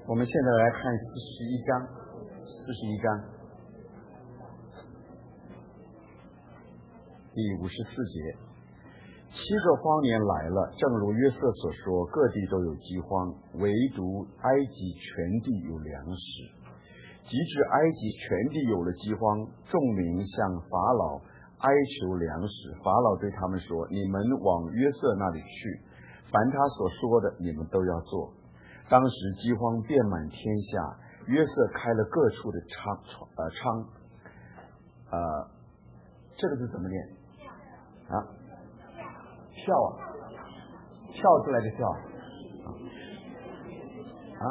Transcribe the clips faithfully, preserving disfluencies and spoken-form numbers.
我们现在来看四十一章，四十一章第五十四节。七个荒年来了，正如约瑟所说，各地都有饥荒，唯独埃及全地有粮食。及至埃及全地有了饥荒，众民向法老哀求粮食。法老对他们说：你们往约瑟那里去，凡他所说的，你们都要做。当时饥荒遍满天下，约瑟开了各处的仓呃仓呃，这个字怎么念啊？跳啊，跳出来的跳啊？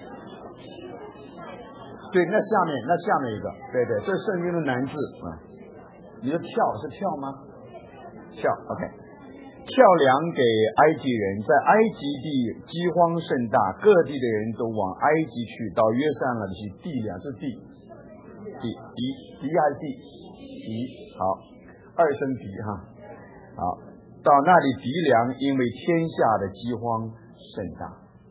对，那下面那下面一个，对对，这是圣经的难字啊。你的跳是跳吗？跳 ，OK。跳粮给埃及人，在埃及地饥荒甚大，各地的人都往埃及去，到约瑟那里去递粮，是递递递递还是递递？好，二声递哈。好，到那里递粮，因为天下的饥荒甚大。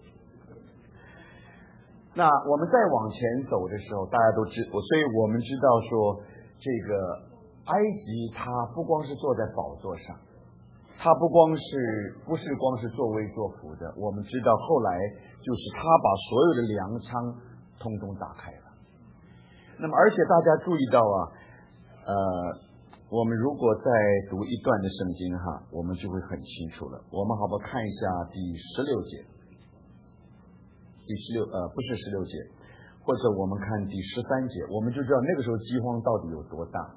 那我们再往前走的时候，大家都知，所以我们知道说，这个埃及它不光是坐在宝座上。他不光是不是光是作威作福的，我们知道后来就是他把所有的粮仓通通打开了。那么而且大家注意到啊，呃，我们如果再读一段的圣经哈，我们就会很清楚了。我们好不好看一下第十六节？第十六呃不是十六节，或者我们看第十三节，我们就知道那个时候饥荒到底有多大。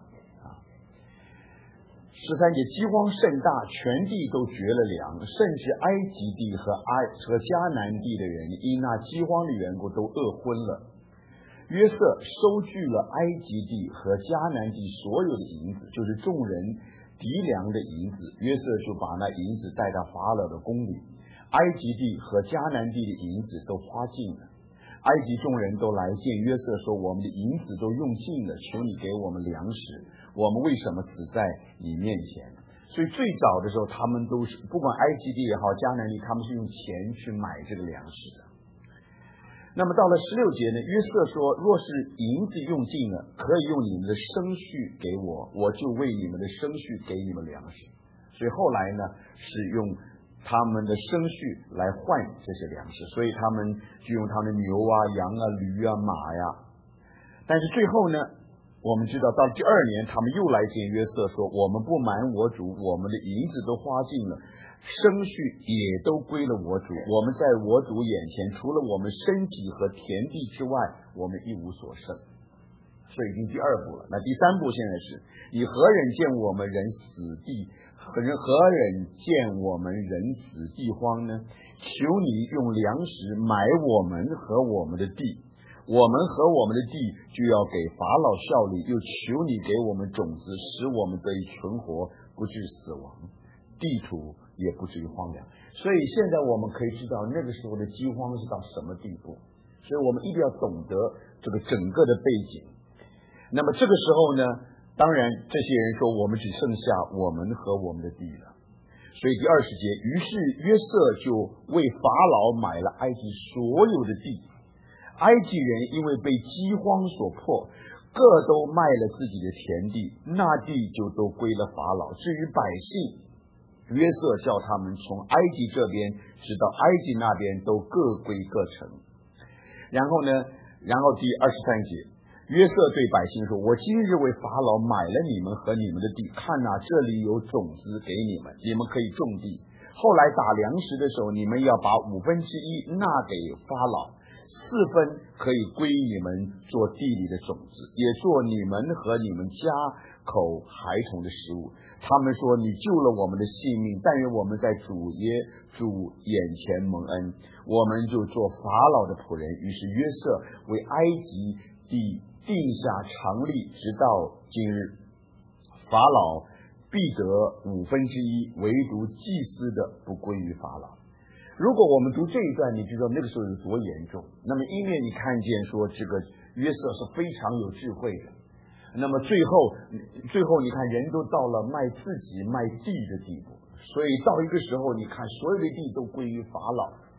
十三节，饥荒甚大，全地都绝了粮，甚至埃及地和埃和迦南地的人因那饥荒的缘故都饿昏了。约瑟收据了埃及地和迦南地所有的银子，就是众人籴粮的银子，约瑟就把那银子带到法老的宫里。埃及地和迦南地的银子都花尽了，埃及众人都来见约瑟说：我们的银子都用尽了，求你给我们粮食，我们为什么死在你面前？所以最早的时候，他们都是不管埃及地也好，迦南地，他们是用钱去买这个粮食的。那么到了十六节呢，约瑟说：若是银子用尽了，可以用你们的生畜给我，我就为你们的生畜给你们粮食。所以后来呢，是用他们的生畜来换这些粮食，所以他们就用他们的牛啊、羊啊、驴啊、马呀。但是最后呢，我们知道到第二年，他们又来见约瑟说：我们不瞒我主，我们的银子都花尽了，生畜也都归了我主，我们在我主眼前，除了我们身体和田地之外，我们一无所剩。所以已经第二步了。那第三步现在是：以何人见我们人死地？何人何人见我们人死地荒呢？求你用粮食买我们和我们的地，我们和我们的地就要给法老效力，又求你给我们种子，使我们得以存活，不致死亡，地土也不至于荒凉。所以现在我们可以知道那个时候的饥荒是到什么地步，所以我们一定要懂得这个整个的背景。那么这个时候呢，当然这些人说我们只剩下我们和我们的地了。所以第二十节，于是约瑟就为法老买了埃及所有的地。埃及人因为被饥荒所迫，各都卖了自己的田地，那地就都归了法老。至于百姓，约瑟叫他们从埃及这边直到埃及那边都各归各城。然后呢，然后第二十三节，约瑟对百姓说：我今日为法老买了你们和你们的地，看哪，这里有种子给你们，你们可以种地。后来打粮食的时候，你们要把五分之一纳给法老，四分可以归你们做地里的种子，也做你们和你们家口孩童的食物。他们说：你救了我们的性命，但愿我们在主耶主眼前蒙恩，我们就做法老的仆人。于是约瑟为埃及地定下常例，直到今日。法老必得五分之一，唯独祭司的不归于法老。如果我们读这一段，你知道那个时候有多严重。那么一面你看见说这个约瑟是非常有智慧的，那么最后最后你看人都到了卖自己卖地的地步，所以到一个时候你看所有的地都归于法老。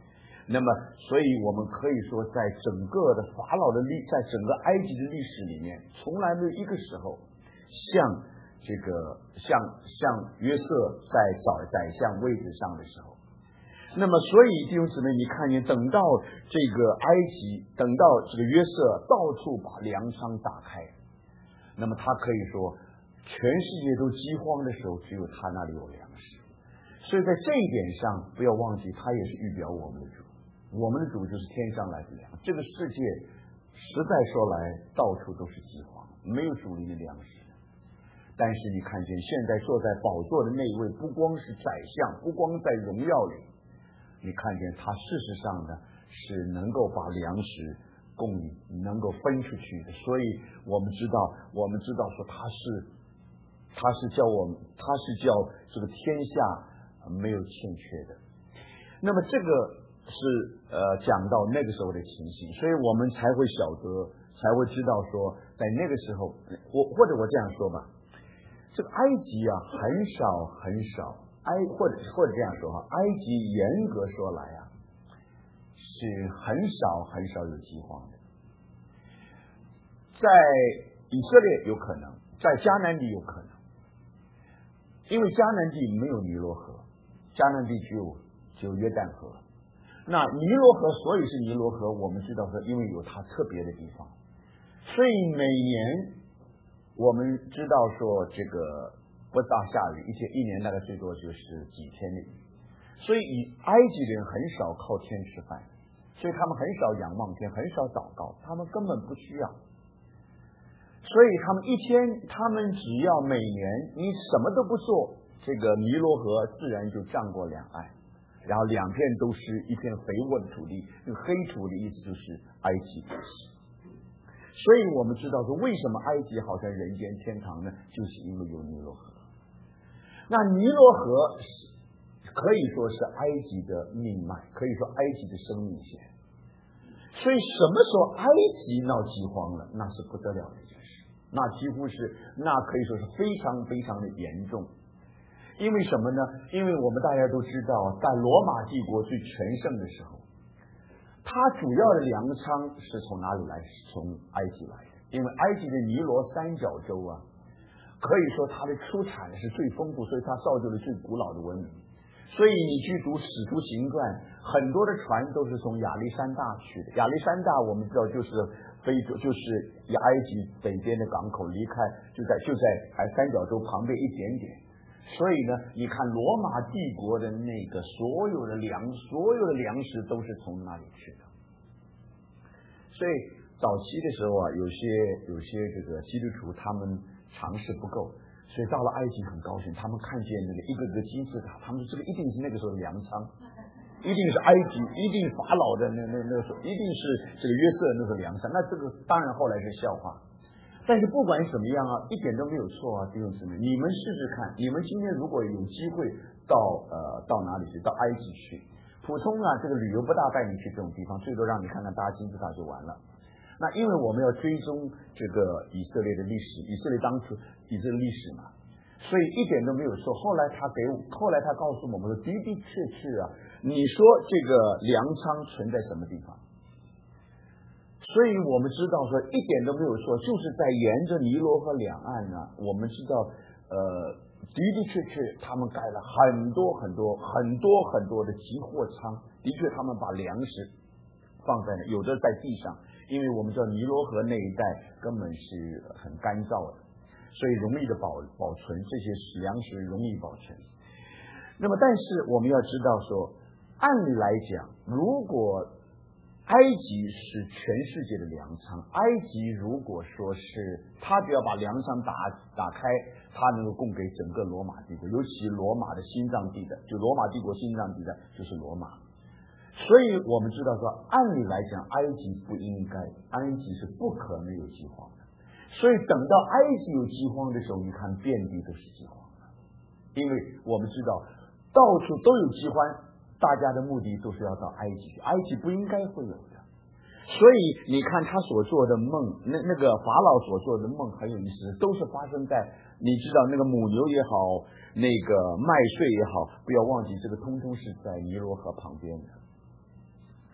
那么，所以我们可以说，在整个的法老的历，在整个埃及的历史里面，从来没有一个时候像这个像像约瑟在找宰相位置上的时候。那么，所以弟兄姊妹，你看见等到这个埃及，等到这个约瑟到处把粮仓打开，那么他可以说，全世界都饥荒的时候，只有他那里有粮食。所以在这一点上，不要忘记，他也是预表我们的主，我们的主就是天上来的粮。这个世界实在说来，到处都是饥荒，没有主力的粮食。但是你看见现在坐在宝座的那一位，不光是宰相，不光在荣耀里。你看见他事实上呢是能够把粮食供应，能够分出去的，所以我们知道，我们知道说他是，他是叫我们，他是叫这个天下没有欠缺的。那么这个是呃讲到那个时候的情形，所以我们才会晓得，才会知道说，在那个时候，我或者我这样说吧，这个埃及啊，很少很少。埃或者或者这样说哈，埃及严格说来啊，是很少很少有饥荒的。在以色列有可能，在迦南地有可能，因为迦南地没有尼罗河，迦南地只有只有约旦河。那尼罗河所以是尼罗河，我们知道说，因为有它特别的地方，所以每年我们知道说这个。不大下雨，一天一年大概最多就是几天的雨，所以以埃及人很少靠天吃饭，所以他们很少仰望天，很少祷告，他们根本不需要。所以他们一天，他们只要每年你什么都不做，这个尼罗河自然就涨过两岸，然后两片都是一片肥沃的土地。那个黑土的意思就是埃及地。所以我们知道说，为什么埃及好像人间天堂呢？就是因为有尼罗河。那尼罗河是可以说是埃及的命脉，可以说埃及的生命线。所以什么时候埃及闹饥荒了，那是不得了的一件事，那几乎是那可以说是非常非常的严重。因为什么呢？因为我们大家都知道，在罗马帝国最全盛的时候，它主要的粮仓是从哪里来？是从埃及来的。因为埃及的尼罗三角洲啊，可以说它的出产是最丰富，所以它造就了最古老的文明。所以你去读《使徒行传》，很多的船都是从亚历山大去的。亚历山大我们知道就是非洲，就是埃及北边的港口，离开就在就在哎三角洲旁边一点点。所以呢，你看罗马帝国的那个所有的粮，所有的粮食都是从那里去的。所以早期的时候啊，有些有些这个基督徒他们尝试不够，所以到了埃及很高兴，他们看见那个一个个金字塔，他们说这个一定是那个时候的粮仓，一定是埃及，一定法老的那那那个时候，一定是这个约瑟那个粮仓。那这个当然后来是笑话。但是不管什么样啊，一点都没有错啊，弟兄姊妹，你们试试看，你们今天如果有机会到呃到哪里去，到埃及去，普通啊这个旅游不大带你去这种地方，最多让你看看搭金字塔就完了。那因为我们要追踪这个以色列的历史，以色列当初以色列历史嘛，所以一点都没有错。后来他给我，后来他告诉我们说，的的确确啊，你说这个粮仓存在什么地方？所以我们知道说一点都没有错，就是在沿着尼罗河两岸呢，我们知道呃的的确确他们盖了很多很多很多很多的集货仓，的确他们把粮食放在那，有的在地上，因为我们知道尼罗河那一带根本是很干燥的，所以容易的保保存这些粮食容易保存。那么但是我们要知道说，按理来讲，如果埃及是全世界的粮仓，埃及如果说是他只要把粮仓打打开，他能够供给整个罗马帝国，尤其罗马的心脏地的，就罗马帝国心脏地的就是罗马。所以我们知道说，按理来讲，埃及不应该，埃及是不可能有饥荒的。所以等到埃及有饥荒的时候，你看遍地都是饥荒的，因为我们知道到处都有饥荒。大家的目的都是要到埃及去，埃及不应该会有的。所以你看他所做的梦，那那个法老所做的梦很有意思，都是发生在你知道那个母牛也好，那个麦穗也好，不要忘记这个通通是在尼罗河旁边的。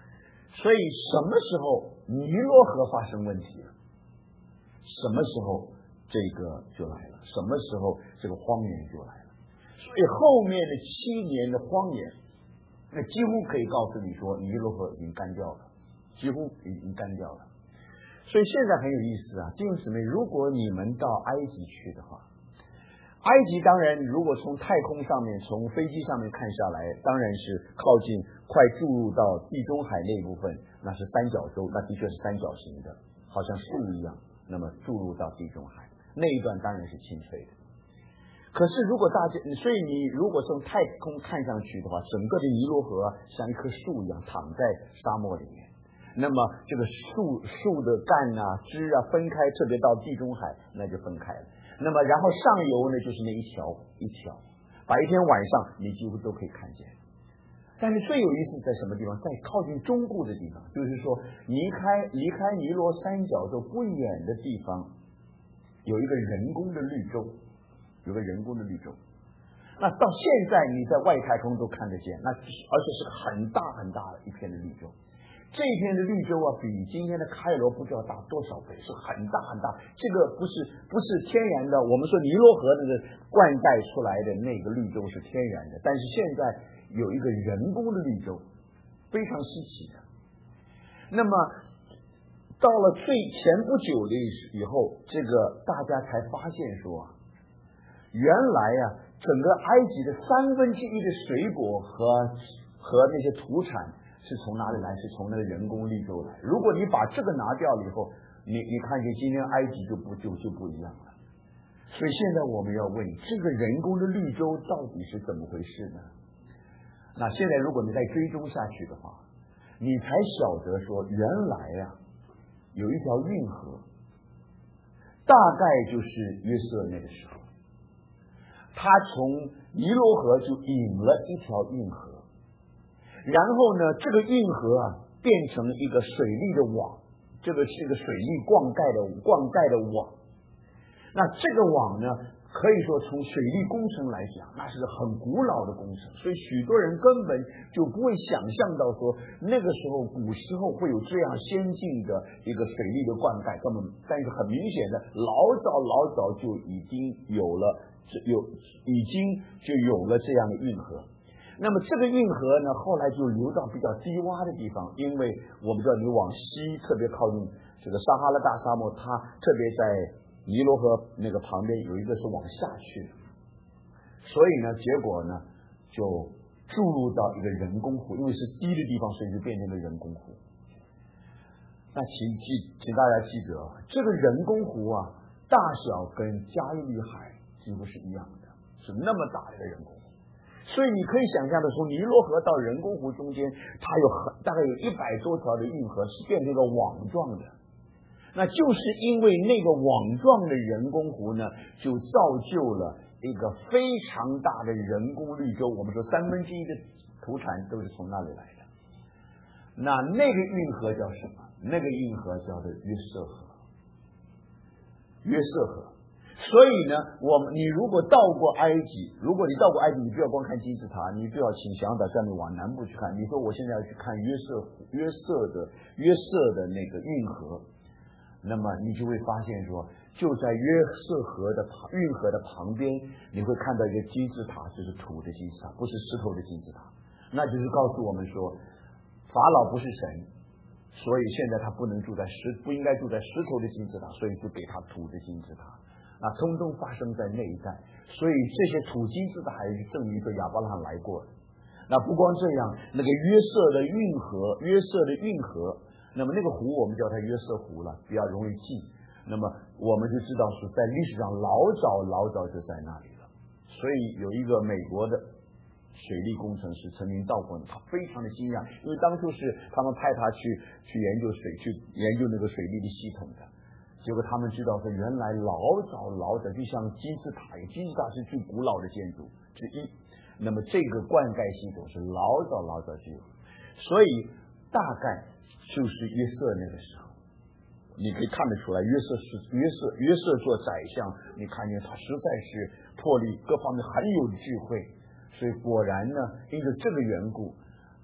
所以什么时候尼罗河发生问题了，什么时候这个就来了，什么时候这个荒年就来了。所以后面的七年的荒年，那几乎可以告诉你说尼罗河已经干掉了，几乎已经干掉了。所以现在很有意思啊，弟兄姊妹，如果你们到埃及去的话，埃及当然如果从太空上面从飞机上面看下来，当然是靠近快注入到地中海那部分，那是三角洲，那的确是三角形的，好像树一样，那么注入到地中海那一段当然是清脆的。可是如果大家，所以你如果从太空看上去的话，整个的尼罗河像一棵树一样躺在沙漠里面，那么这个树树的干啊枝啊分开，特别到地中海那就分开了。那么然后上游呢就是那一条一条，白天晚上你几乎都可以看见。但是最有意思在什么地方？在靠近中部的地方，就是说离开离开尼罗三角洲不远的地方，有一个人工的绿洲，有个人工的绿洲。那到现在你在外太空都看得见，那而且是很大很大的一片的绿洲。这一片的绿洲啊，比今天的开罗不知道大多少倍，是很大很大。这个不是不是天然的，我们说尼罗河那个灌溉出来的那个绿洲是天然的，但是现在有一个人工的绿洲，非常稀奇的。那么到了最前不久的以后，这个大家才发现说，原来啊，整个埃及的三分之一的水果和和那些土产是从哪里来？是从那个人工绿洲来。如果你把这个拿掉了以后，你你看见今天埃及就不就就不一样了。所以现在我们要问，这个人工的绿洲到底是怎么回事呢？那现在如果你再追踪下去的话，你才晓得说，原来啊有一条运河，大概就是约瑟那个时候，他从尼罗河就引了一条运河。然后呢，这个运河啊变成一个水利的网，这个是一个水利灌溉的灌溉的网。那这个网呢，可以说从水利工程来讲，那是个很古老的工程，所以许多人根本就不会想象到说那个时候古时候会有这样先进的一个水利的灌溉，根本。但是很明显的，老早老早就已经有了，有已经就有了这样的运河。那么这个运河呢，后来就流到比较低洼的地方，因为我们知道你往西，特别靠近这个撒哈拉大沙漠，它特别在尼罗河那个旁边有一个是往下去的，所以呢，结果呢就注入到一个人工湖，因为是低的地方，所以就变成了人工湖。那请记，请大家记得，这个人工湖啊，大小跟加利利海几乎是一样的，是那么大的一个人工湖。所以你可以想象的说，尼罗河到人工湖中间，它有很大概有一百多条的运河，是变成一个网状的。那就是因为那个网状的人工湖呢，就造就了一个非常大的人工绿洲。我们说三分之一的土产都是从那里来的。那那个运河叫什么？那个运河叫做约瑟河。约瑟河。所以呢，我们你如果到过埃及，如果你到过埃及，你不要光看金字塔，你不要请向导叫你往南部去看。你说我现在要去看约瑟约瑟的约瑟的那个运河，那么你就会发现说，就在约瑟河的运河的旁边，你会看到一个金字塔，就是土的金字塔，不是石头的金字塔。那就是告诉我们说，法老不是神，所以现在他不能住在石，不应该住在石头的金字塔，所以就给他土的金字塔。啊，通通发生在那一带，所以这些土金字塔还是证明说亚伯拉罕来过的。那不光这样，那个约瑟的运河，约瑟的运河，那么那个湖我们叫它约瑟湖了，比较容易记。那么我们就知道是在历史上老早老早就在那里了。所以有一个美国的水利工程师曾经到过，他非常的惊讶，因为当初是他们派他去去研究水，去研究那个水利的系统的。结果他们知道说，原来老早老早就像金字塔，金字塔是最古老的建筑之一。那么这个灌溉系统是老早老早就有，所以大概就是约瑟那个时候，你可以看得出来，约瑟是约瑟约瑟做宰相，你看见他实在是魄力各方面很有智慧，所以果然呢，因为这个缘故，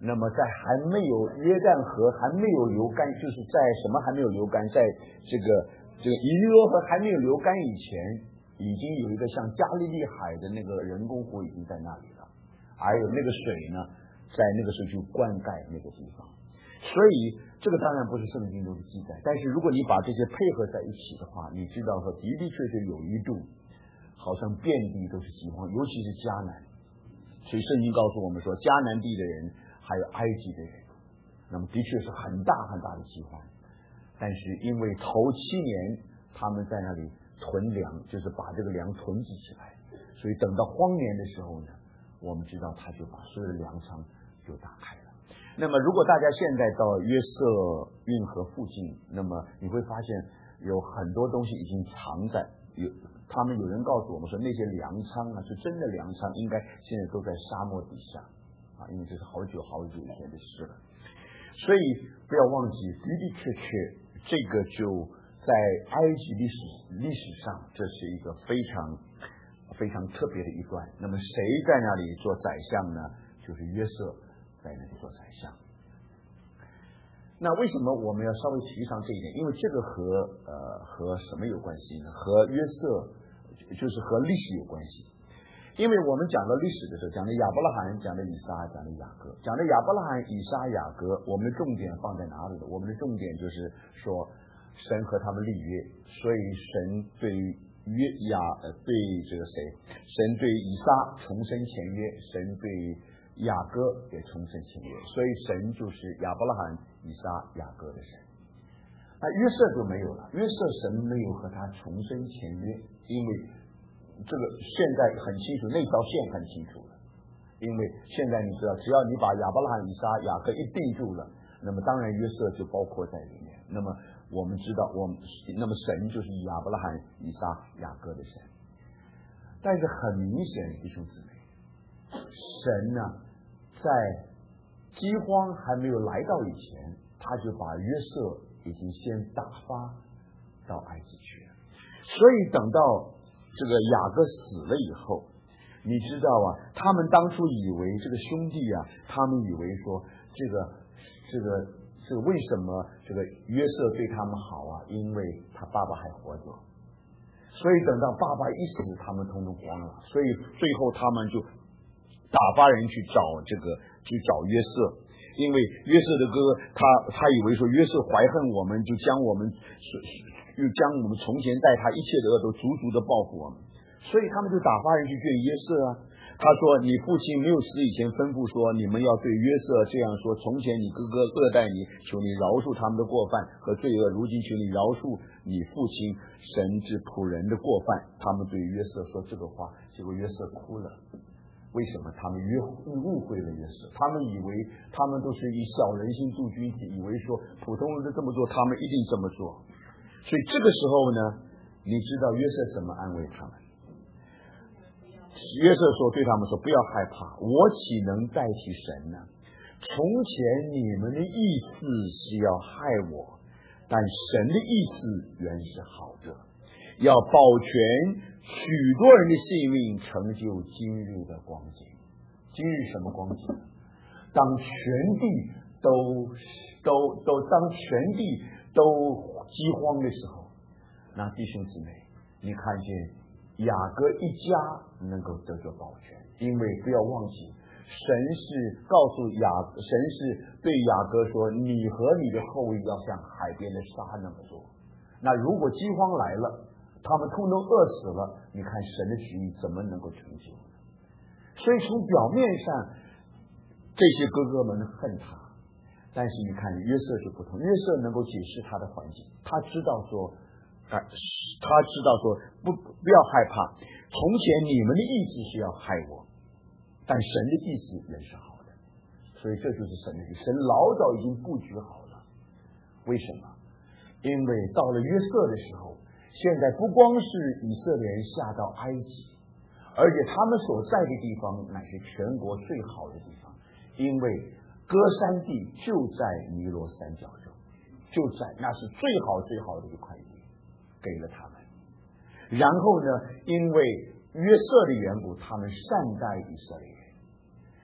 那么在还没有约旦河还没有流干，就是在什么还没有流干，在这个这个以利罗河还没有流干以前，已经有一个像加利利海的那个人工湖已经在那里了，还有那个水呢，在那个时候就灌溉那个地方。所以这个当然不是圣经中的记载，但是如果你把这些配合在一起的话，你知道说的的确确有一度好像遍地都是饥荒，尤其是迦南。所以圣经告诉我们说，迦南地的人还有埃及的人，那么的确是很大很大的饥荒。但是因为头七年他们在那里囤粮，就是把这个粮囤积起来，所以等到荒年的时候呢，我们知道他就把所有的粮仓就打开了。那么如果大家现在到约瑟运河附近，那么你会发现有很多东西已经藏在有他们有人告诉我们说，那些粮仓啊是真的粮仓，应该现在都在沙漠底下啊，因为这是好久好久以前的事了。所以不要忘记，的的确确这个就在埃及历史历史上，这是一个非常非常特别的一段。那么谁在那里做宰相呢？就是约瑟在那里做宰相。那为什么我们要稍微提上这一点？因为这个和呃和什么有关系呢？和约瑟就是和历史有关系。因为我们讲到历史的时候，讲的亚伯拉罕，讲的以撒，讲的雅各，讲的亚伯拉罕、以撒、雅各，我们的重点放在哪里呢？我们的重点就是说，神和他们立约，所以神对约亚呃对这个谁，神对以撒重申前约，神对雅各也重申前约，所以神就是亚伯拉罕、以撒、雅各的神。那约瑟就没有了，约瑟神没有和他重申前约，因为这个现在很清楚，那条线很清楚了。因为现在你知道，只要你把亚伯拉罕、以撒、雅各一定住了，那么当然约瑟就包括在里面。那么我们知道，我们那么神就是亚伯拉罕、以撒、雅各的神。但是很明显，弟兄姊妹，神呢，在饥荒还没有来到以前，他就把约瑟已经先打发到埃及去了。所以等到这个雅各死了以后，你知道啊，他们当初以为这个兄弟啊，他们以为说这个这个这个为什么这个约瑟对他们好啊？因为他爸爸还活着，所以等到爸爸一死，他们通通慌了，所以最后他们就打发人去找这个去找约瑟，因为约瑟的哥哥他他以为说约瑟怀恨我们，就将我们又将我们从前待他一切的恶都足足的报复我们，所以他们就打发人去见约瑟啊。他说，你父亲没有死以前吩咐说，你们要对约瑟这样说，从前你哥哥恶待你，求你饶恕他们的过犯和罪恶，如今求你饶恕你父亲神之仆人的过犯。他们对约瑟说这个话，结果约瑟哭了。为什么？他们约误会了约瑟，他们以为他们都是以小人心度君体，以为说普通人都这么做，他们一定这么做。所以这个时候呢，你知道约瑟怎么安慰他们？约瑟说对他们说，不要害怕，我岂能代替神呢？从前你们的意思是要害我，但神的意思原是好的，要保全许多人的性命，成就今日的光景。今日什么光景？当全地都都都当全地都饥荒的时候，那弟兄姊妹，你看见雅各一家能够得着保全，因为不要忘记，神是告诉雅，神是对雅各说，你和你的后裔要像海边的沙那么多。那如果饥荒来了，他们通通饿死了，你看神的旨意怎么能够成就？所以从表面上，这些哥哥们恨他，但是你看约瑟就不同，约瑟能够解释他的环境，他知道说。他知道说不不要害怕，从前你们的意思是要害我，但神的意思也是好的，所以这就是神的意思。神老早已经布局好了。为什么？因为到了约瑟的时候，现在不光是以色列人下到埃及，而且他们所在的地方乃是全国最好的地方，因为歌珊地就在尼罗三角洲，就在那是最好最好的一块地。给了他们，然后呢，因为约瑟的缘故，他们善待以色列人，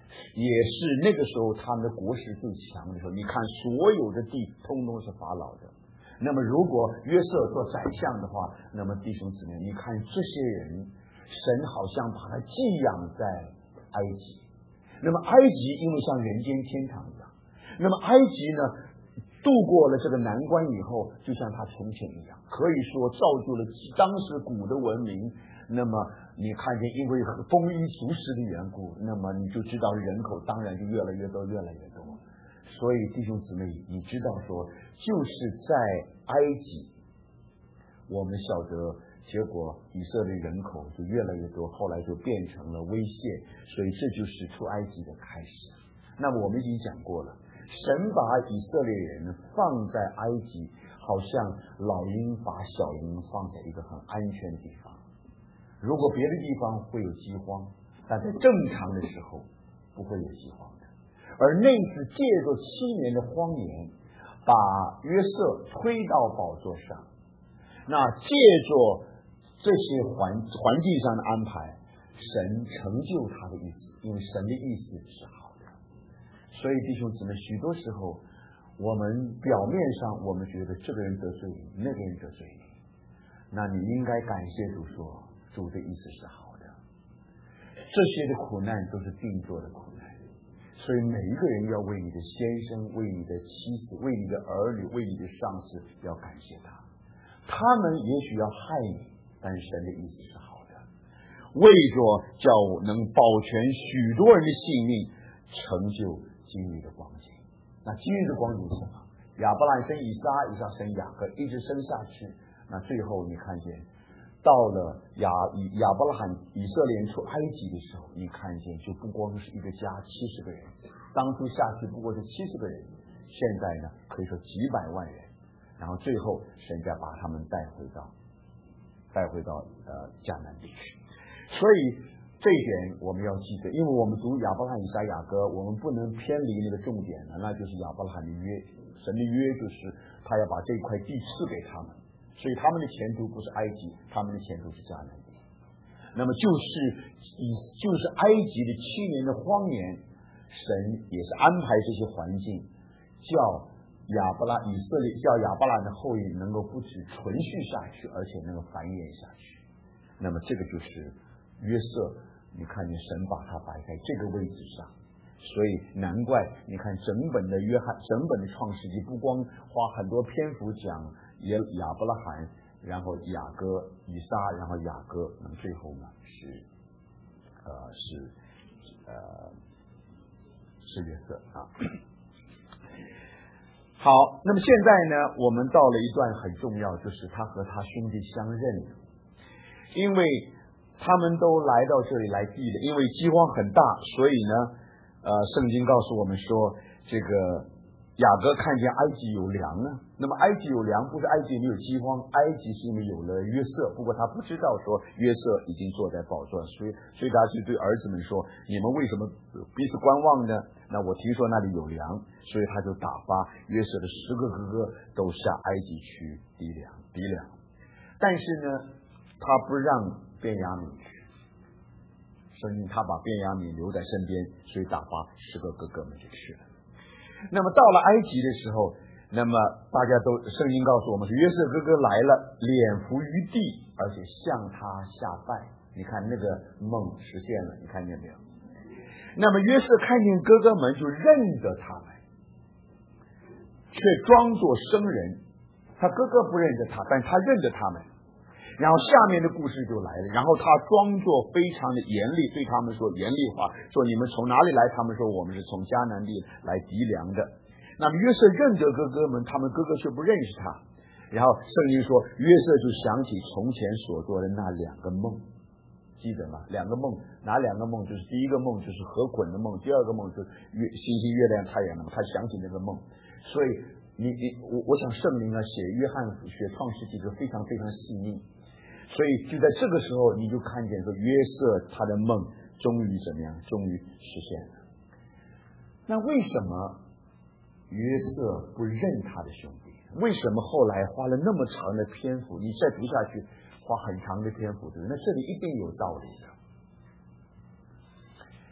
也是那个时候他们的国势最强的时候。你看所有的地通通是法老的。那么如果约瑟做宰相的话，那么弟兄姊妹，你看这些人，神好像把他寄养在埃及。那么埃及因为像人间天堂一样，那么埃及呢度过了这个难关以后，就像他从前一样，可以说造就了当时古的文明。那么你看见因为丰衣足食的缘故，那么你就知道人口当然就越来越多越来越多。所以弟兄姊妹，你知道说就是在埃及我们晓得结果以色列人口就越来越多，后来就变成了威胁，所以这就是出埃及的开始。那么我们已经讲过了，神把以色列人放在埃及，好像老鹰把小鹰放在一个很安全的地方。如果别的地方会有饥荒，但在正常的时候不会有饥荒的。而那次借着七年的荒年，把约瑟推到宝座上，那借着这些环环境上的安排，神成就他的意思，因为神的意思是好的。所以弟兄姊妹，许多时候我们表面上我们觉得这个人得罪你，那个人得罪你，那你应该感谢主说，主的意思是好的。这些的苦难都是定做的苦难，所以每一个人要为你的先生，为你的妻子，为你的儿女，为你的上司要感谢他。他们也许要害你，但是神的意思是好的，为着叫能保全许多人的性命，成就今日的光景。那今日的光景是什么？亚伯兰生以撒，以撒生雅各，一直生下去。那最后你看见到了亚亚伯拉罕以色列人出埃及的时候，你看见就不光是一个家七十个人，当初下去不过是七十个人，现在呢可以说几百万人，然后最后神再把他们带回到带回到呃迦南地区。所以这一点我们要记得，因为我们读亚伯拉罕以撒雅各，我们不能偏离那个重点的，那就是亚伯拉罕的约，神的约就是他要把这块地赐给他们，所以他们的前途不是埃及，他们的前途是迦南地。那么就是以就是埃及的七年的荒年，神也是安排这些环境，叫亚伯拉以色列叫亚伯拉的后裔能够不止存续下去，而且能够繁衍下去。那么这个就是约瑟，你看见神把他摆在这个位置上，所以难怪你看整本的约翰整本的创世纪不光花很多篇幅讲也亚伯拉罕，然后雅各以撒，然后雅各，那么最后呢是呃是呃是约瑟啊。好，那么现在呢我们到了一段很重要，就是他和他兄弟相认，因为他们都来到这里来避的，因为饥荒很大，所以呢呃圣经告诉我们说，这个雅各看见埃及有粮呢，那么埃及有粮不是埃及没有饥荒，埃及是因为有了约瑟，不过他不知道说约瑟已经坐在宝座，所以所以他就对儿子们说，你们为什么彼此观望呢？那我听说那里有粮，所以他就打发约瑟的十个哥哥都下埃及去抵粮抵粮，但是呢他不让便雅悯去，所以他把便雅悯留在身边，所以打发十个哥哥们就去了。那么到了埃及的时候，那么大家都圣经告诉我们是约瑟哥哥来了，脸伏于地，而且向他下拜。你看那个梦实现了，你看见没有？那么约瑟看见哥哥们就认得他们，却装作生人。他哥哥不认得他，但他认得他们。然后下面的故事就来了，然后他装作非常的严厉，对他们说严厉话，说你们从哪里来？他们说我们是从迦南地来抵粮的。那么约瑟认得哥哥们，他们哥哥却不认识他。然后圣经说约瑟就想起从前所做的那两个梦，记得吗？两个梦，哪两个梦？就是第一个梦就是河捆的梦，第二个梦就是月星星月亮太阳的梦。他想起那个梦，所以你你我我想圣灵啊写约翰写创世纪就非常非常细腻。所以就在这个时候，你就看见说约瑟他的梦终于怎么样？终于实现了。那为什么约瑟不认他的兄弟？为什么后来花了那么长的篇幅？你再读下去，花很长的篇幅，对不对？那这里一定有道理的。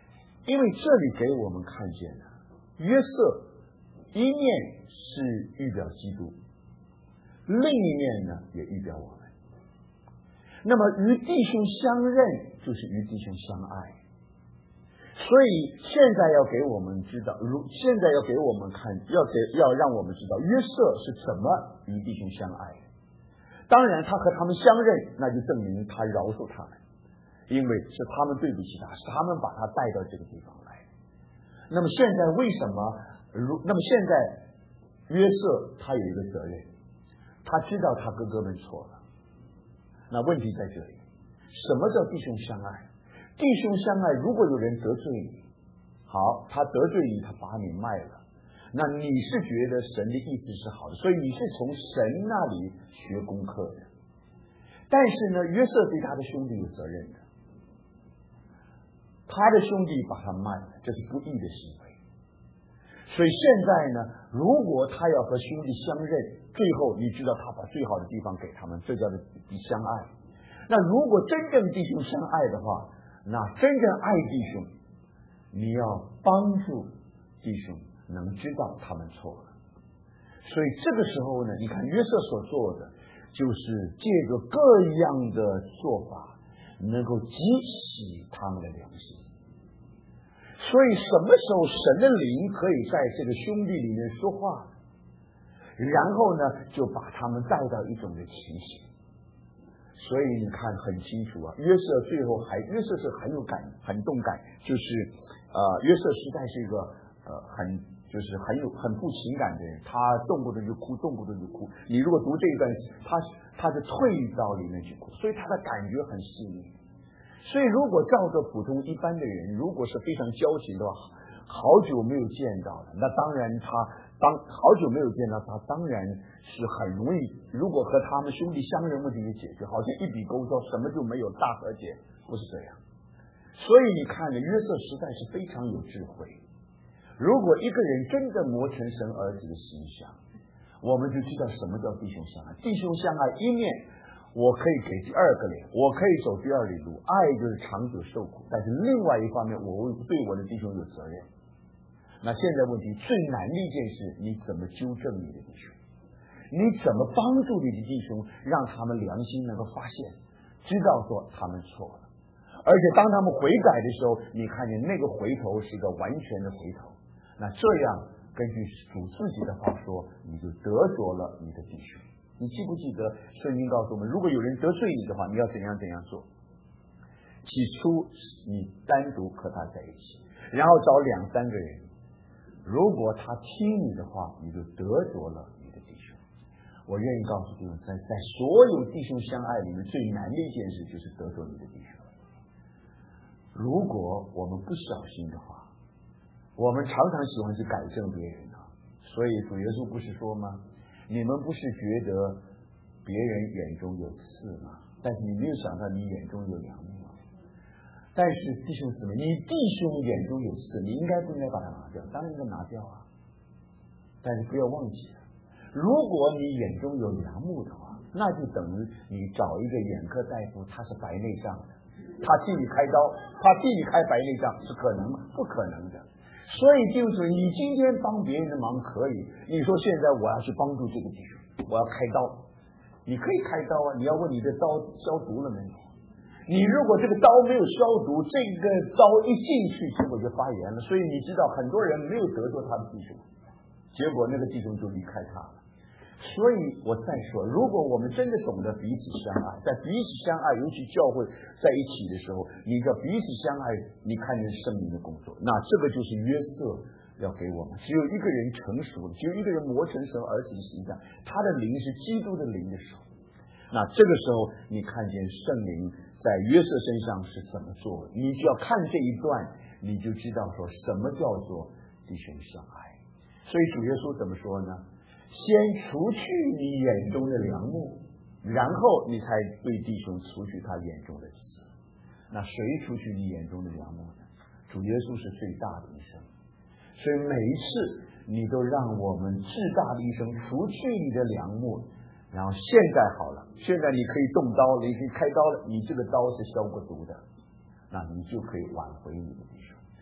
因为这里给我们看见了约瑟一面是预表基督，另一面呢也预表我们。那么与弟兄相认就是与弟兄相爱，所以现在要给我们知道，如现在要给我们看，要给要让我们知道约瑟是怎么与弟兄相爱的。当然他和他们相认，那就证明他饶恕他们，因为是他们对不起他，是他们把他带到这个地方来。那么现在为什么如那么现在约瑟他有一个责任，他知道他哥哥们错了。那问题在这里，什么叫弟兄相爱？弟兄相爱，如果有人得罪你，好，他得罪你，他把你卖了，那你是觉得神的意思是好的，所以你是从神那里学功课的。但是呢，约瑟对他的兄弟有责任的，他的兄弟把他卖了，这是不义的行为。所以现在呢，如果他要和兄弟相认，最后你知道他把最好的地方给他们，这叫做相爱。那如果真正弟兄相爱的话，那真正爱弟兄，你要帮助弟兄能知道他们错了。所以这个时候呢，你看约瑟所做的就是借着各样的做法能够激起他们的良心。所以什么时候神的灵可以在这个兄弟里面说话，然后呢就把他们带到一种的情形。所以你看很清楚啊，约瑟最后还约瑟是很有感很动感，就是呃约瑟实在是一个呃很就是很有很富情感的人，他动不动就哭，动不动就哭。你如果读这一段，他他就退到里面去哭，所以他的感觉很细腻。所以如果照着普通一般的人，如果是非常交情的话，好久没有见到了，那当然他当好久没有见到他，当然是很容易。如果和他们兄弟相认问题就解决，好像一笔勾销，什么就没有，大和解，不是这样。所以你看呢，约瑟实在是非常有智慧。如果一个人真的磨成神儿子的形象，我们就知道什么叫弟兄相爱。弟兄相爱，一面我可以给第二个脸，我可以走第二里路，爱就是长久受苦。但是另外一方面，我对我的弟兄有责任。那现在问题最难的一件事，你怎么纠正你的弟兄？你怎么帮助你的弟兄，让他们良心能够发现，知道说他们错了，而且当他们悔改的时候，你看见那个回头是一个完全的回头。那这样根据主自己的话说，你就得着了你的弟兄。你记不记得圣经告诉我们，如果有人得罪你的话，你要怎样怎样做？起初你单独和他在一起，然后找两三个人，如果他听你的话，你就得着了你的弟兄。我愿意告诉弟兄，在在所有弟兄相爱里面，最难的一件事就是得着你的弟兄。如果我们不小心的话，我们常常喜欢去改正别人啊。所以主耶稣不是说吗？你们不是觉得别人眼中有刺吗？但是你没有想到你眼中有梁木。但是弟兄姊妹，你弟兄眼中有刺，你应该不应该把它拿掉？当然应该拿掉啊。但是不要忘记了，如果你眼中有梁木的话，那就等于你找一个眼科大夫，他是白内障的，他替你开刀，他替你开白内障，是可能吗？不可能的。所以就是你今天帮别人的忙可以，你说现在我要去帮助这个弟兄，我要开刀，你可以开刀啊，你要问你的刀消毒了没有？你如果这个刀没有消毒，这个刀一进去，结果就发炎了。所以你知道很多人没有得着他的弟兄，结果那个弟兄就离开他了。所以我再说，如果我们真的懂得彼此相爱，在彼此相爱，尤其教会在一起的时候，你叫彼此相爱，你看见圣灵的工作，那这个就是约瑟要给我们。只有一个人成熟了，只有一个人磨成神儿子的形象，他的灵是基督的灵的时候，那这个时候你看见圣灵在约瑟身上是怎么做的，你只要看这一段，你就知道说什么叫做弟兄相爱。所以主耶稣怎么说呢？先除去你眼中的梁木，然后你才对弟兄除去他眼中的刺。那谁除去你眼中的梁木呢？主耶稣是最大的医生。所以每一次你都让我们至大的医生除去你的梁木，然后现在好了，现在你可以动刀了，你可以开刀了，你这个刀是消过毒的，那你就可以挽回你的弟兄。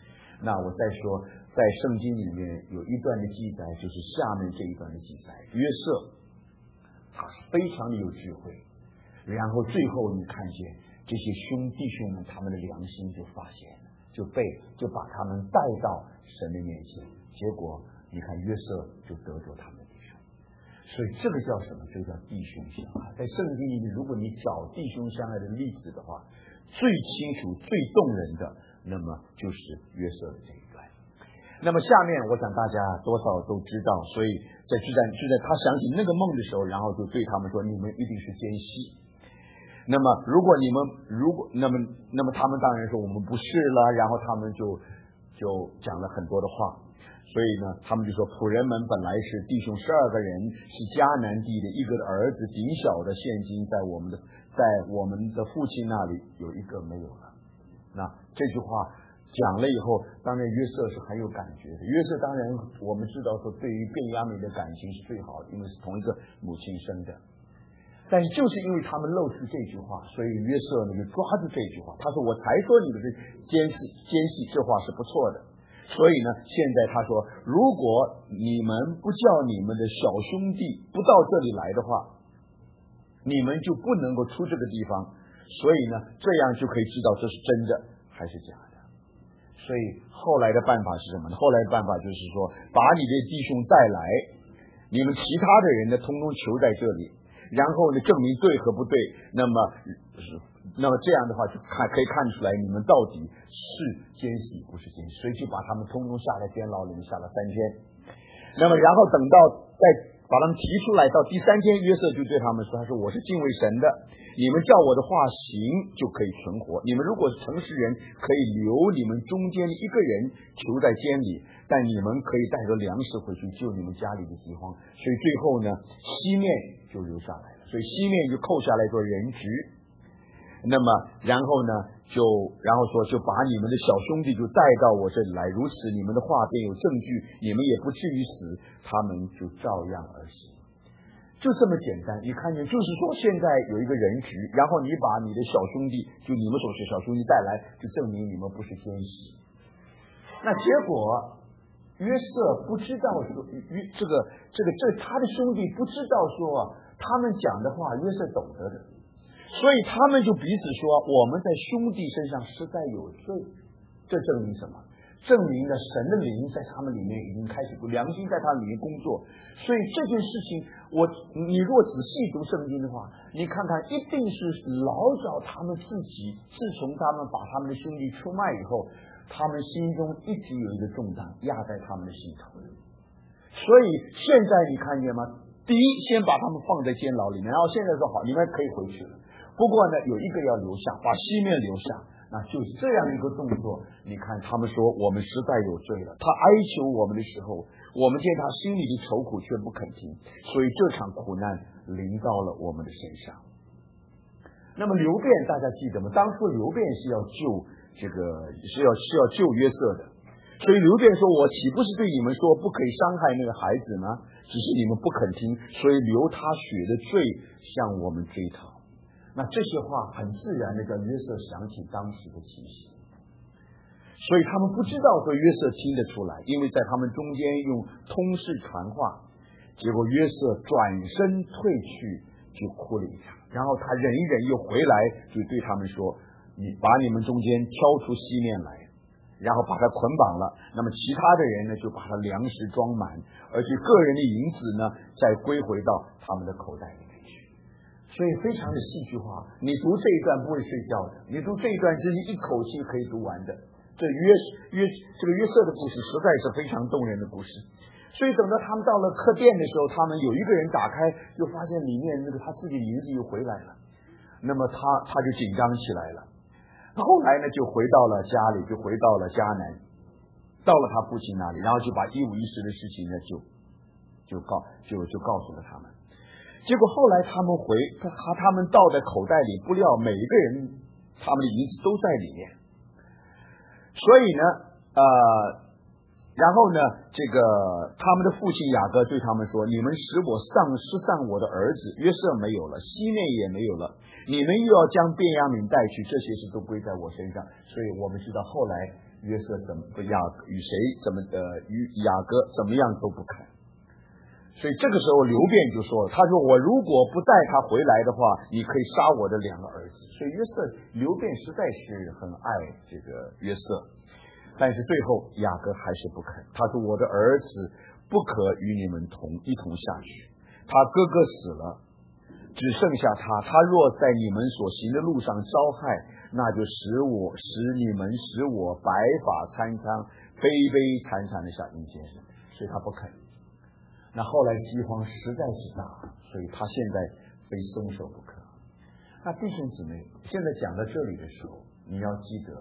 那我再说，在圣经里面有一段的记载，就是下面这一段的记载。约瑟他是非常的有智慧，然后最后你看见这些兄弟兄们，他们的良心就发现了，就被就把他们带到神的面前，结果你看约瑟就得着他们的弟兄。所以这个叫什么？这个叫弟兄相爱。在圣经里面，如果你找弟兄相爱的例子的话，最清楚最动人的，那么就是约瑟的这一段。那么下面我想大家多少都知道，所以在就在就在他想起那个梦的时候，然后就对他们说，你们一定是奸细。那么如果你们如果那么那么他们当然说我们不是了，然后他们就就讲了很多的话。所以呢，他们就说仆人们本来是弟兄十二个人，是迦南地的一个的儿子，顶小的现今在我们的在我们的父亲那里有一个没有了。那这句话讲了以后，当然约瑟是很有感觉的。约瑟当然我们知道说对于便雅悯的感情是最好的，因为是同一个母亲生的。但就是因为他们露出这句话，所以约瑟呢就抓住这句话，他说我才说你们是奸细奸细，这话是不错的。所以呢，现在他说，如果你们不叫你们的小兄弟不到这里来的话，你们就不能够出这个地方。所以呢，这样就可以知道这是真的还是假的。所以后来的办法是什么呢？后来的办法就是说，把你的弟兄带来，你们其他的人呢，通通求在这里，然后呢，证明对和不对。那么那么这样的话就看可以看出来你们到底是奸细不是奸细，所以就把他们通通下在监牢里面下了三天。那么然后等到再把他们提出来，到第三天约瑟就对他们说，他说我是敬畏神的，你们照我的话行就可以存活，你们如果是诚实人，可以留你们中间一个人囚在监里，但你们可以带着粮食回去救你们家里的饥荒。所以最后呢，西面就留下来了，所以西面就扣下来做人质。那么然后呢就然后说就把你们的小兄弟就带到我这里来，如此你们的话便有证据，你们也不至于死，他们就照样而行。就这么简单。你看见就是说现在有一个人质，然后你把你的小兄弟就你们所是小兄弟带来，就证明你们不是奸细。那结果约瑟不知道说约这个这个这他的兄弟不知道说他们讲的话约瑟懂得的，所以他们就彼此说我们在兄弟身上实在有罪。这证明什么？证明了神的灵在他们里面已经开始，良心在他里面工作。所以这件事情我你若仔细读圣经的话，你看看一定是老早他们自己自从他们把他们的兄弟出卖以后，他们心中一直有一个重担压在他们的心头。所以现在你看见吗？第一，先把他们放在监牢里面，然后现在说好，你们可以回去了。不过呢，有一个要留下，把西面留下，那就是这样一个动作。你看，他们说我们实在有罪了。他哀求我们的时候，我们见他心里的愁苦却不肯停，所以这场苦难临到了我们的身上。那么刘辩大家记得吗？当初刘辩是要救这个是要是要救约瑟的，所以刘辩说，我岂不是对你们说不可以伤害那个孩子呢？只是你们不肯听，所以流他血的罪向我们追讨。那这些话很自然的叫约瑟想起当时的情形，所以他们不知道说约瑟听得出来，因为在他们中间用通事传话，结果约瑟转身退去就哭了一场，然后他忍一忍又回来，就对他们说，你把你们中间挑出西面来，然后把他捆绑了，那么其他的人呢就把他粮食装满，而且个人的银子呢再归回到他们的口袋里面去。所以非常的戏剧化，你读这一段不会睡觉的，你读这一段是一口气可以读完的。这约约这个约瑟的故事实在是非常动人的故事。所以等到他们到了客店的时候，他们有一个人打开，就发现里面那个他自己的银子又回来了，那么他他就紧张起来了。后来呢就回到了家里，就回到了迦南，到了他父亲那里，然后就把一五一十的事情呢就就告就就告诉了他们。结果后来他们回他他们倒在口袋里，不料每一个人他们的银子都在里面。所以呢呃然后呢这个他们的父亲雅各对他们说，你们使我丧失丧我的儿子约瑟没有了，西面也没有了，你们又要将便雅悯带去，这些事都归在我身上。所以我们知道后来约瑟怎么雅与谁怎么呃与雅各怎么样都不肯。所以这个时候刘辩就说，他说我如果不带他回来的话，你可以杀我的两个儿子。所以约瑟刘辩实在是很爱这个约瑟，但是最后雅各还是不肯。他说我的儿子不可与你们同一同下去，他哥哥死了，只剩下他，他若在你们所行的路上遭害，那就使我使你们使我白发苍苍悲悲惨惨的下阴间。所以他不肯。那后来饥荒实在是大，所以他现在非松手不可。那弟兄姊妹，现在讲到这里的时候，你要记得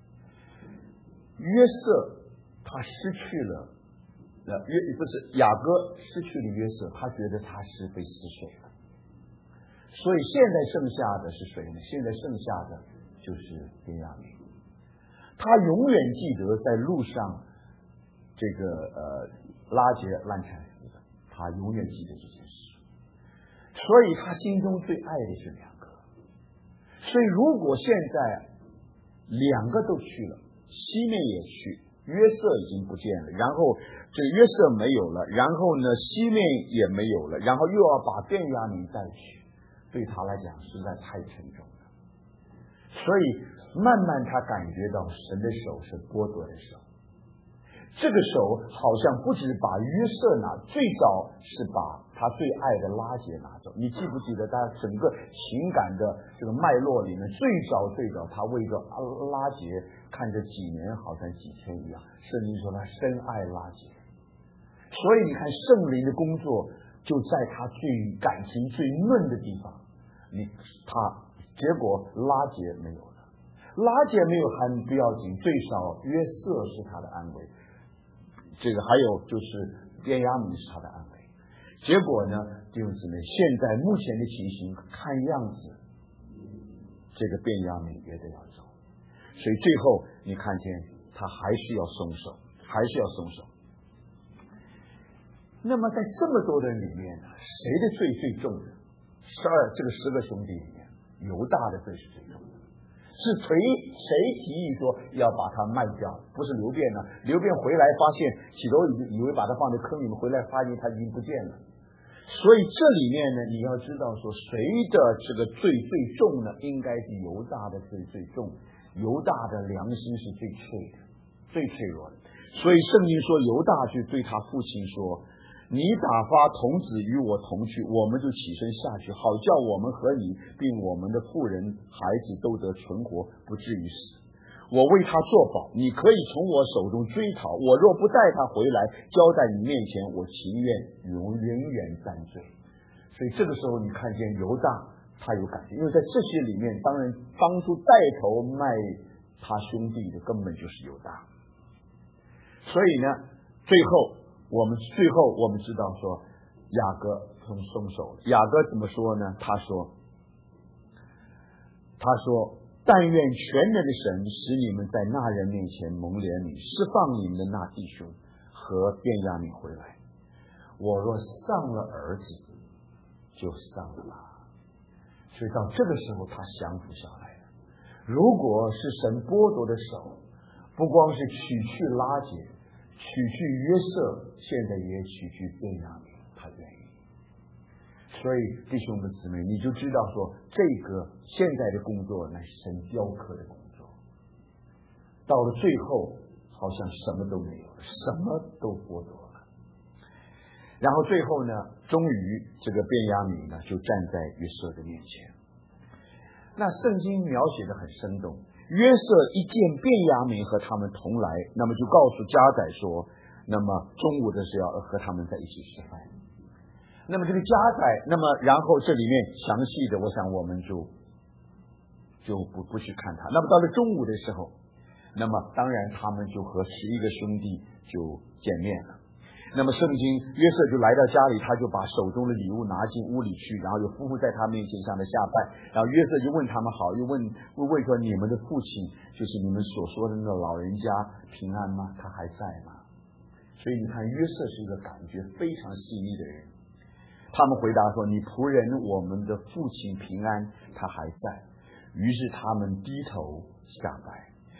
约瑟他失去了呃约不是雅各失去了约瑟，他觉得他是被撕碎了。所以现在剩下的是谁呢？现在剩下的就是便雅悯。他永远记得在路上这个呃拉结烂产死的，他永远记得这件事。所以他心中最爱的是两个。所以如果现在两个都去了，西面也去，约瑟已经不见了，然后这约瑟没有了，然后呢西面也没有了，然后又要把便雅悯带去，对他来讲实在太沉重了。所以慢慢他感觉到神的手是剥夺的手。这个手好像不止把约瑟拿，最早是把他最爱的拉结拿走。你记不记得他整个情感的这个脉络里面，最早最早他为着拉结看着几年好像几天一样，圣经说他深爱拉结。所以你看圣灵的工作就在他最感情最嫩的地方，你他结果拉结没有了，拉结没有还不要紧，最少约瑟是他的安慰，这个还有就是便雅悯是他的安慰。结果呢，弟兄姊妹，现在目前的情形看样子，这个便雅悯也得要走，所以最后你看见他还是要松手，还是要松手。那么在这么多的人里面呢，谁的罪最重的？十二这个十个兄弟里面，犹大的罪是最重的。是谁谁提议说要把他卖掉？不是刘辩呢？刘辩回来发现，起头以为把他放在坑里面，回来发现他已经不见了。所以这里面呢，你要知道说，谁的这个罪最重呢？应该是犹大的罪最重。犹大的良心是最脆的，最脆弱的。所以圣经说，犹大就对他父亲说：“你打发童子与我同去，我们就起身下去，好叫我们和你并我们的妇人孩子都得存活，不至于死。我为他作保，你可以从我手中追讨。我若不带他回来，交在你面前，我情愿永远远担罪。”所以这个时候你看见犹大他有感觉，因为在这些里面，当然当初带头卖他兄弟的根本就是犹大。所以呢，最后我们最后我们知道说，雅各从松手了。雅各怎么说呢？他说他说但愿全能的神使你们在那人面前蒙怜悯，释放你们的那弟兄和便雅悯回来。我若丧了儿子，就丧了。所以到这个时候他降服下来了。如果是神剥夺的手，不光是取去拉结，取去约瑟，现在也取去便雅悯，他愿意。所以弟兄们姊妹，你就知道说，这个现在的工作乃是神雕刻的工作。到了最后，好像什么都没有了，什么都剥夺了。然后最后呢，终于这个便雅悯呢，就站在约瑟的面前。那圣经描写的很生动。约瑟一见便雅悯和他们同来，那么就告诉家宰说，那么中午的时候要和他们在一起吃饭。那么这个家宰，那么然后这里面详细的，我想我们就就不不去看它。那么到了中午的时候，那么当然他们就和十一个兄弟就见面了。那么圣经约瑟就来到家里，他就把手中的礼物拿进屋里去，然后又夫妇在他面前向他下拜。然后约瑟就问他们好，又问又问说，你们的父亲就是你们所说的那个老人家平安吗？他还在吗？所以你看约瑟是一个感觉非常细腻的人。他们回答说，你仆人我们的父亲平安，他还在。于是他们低头下拜。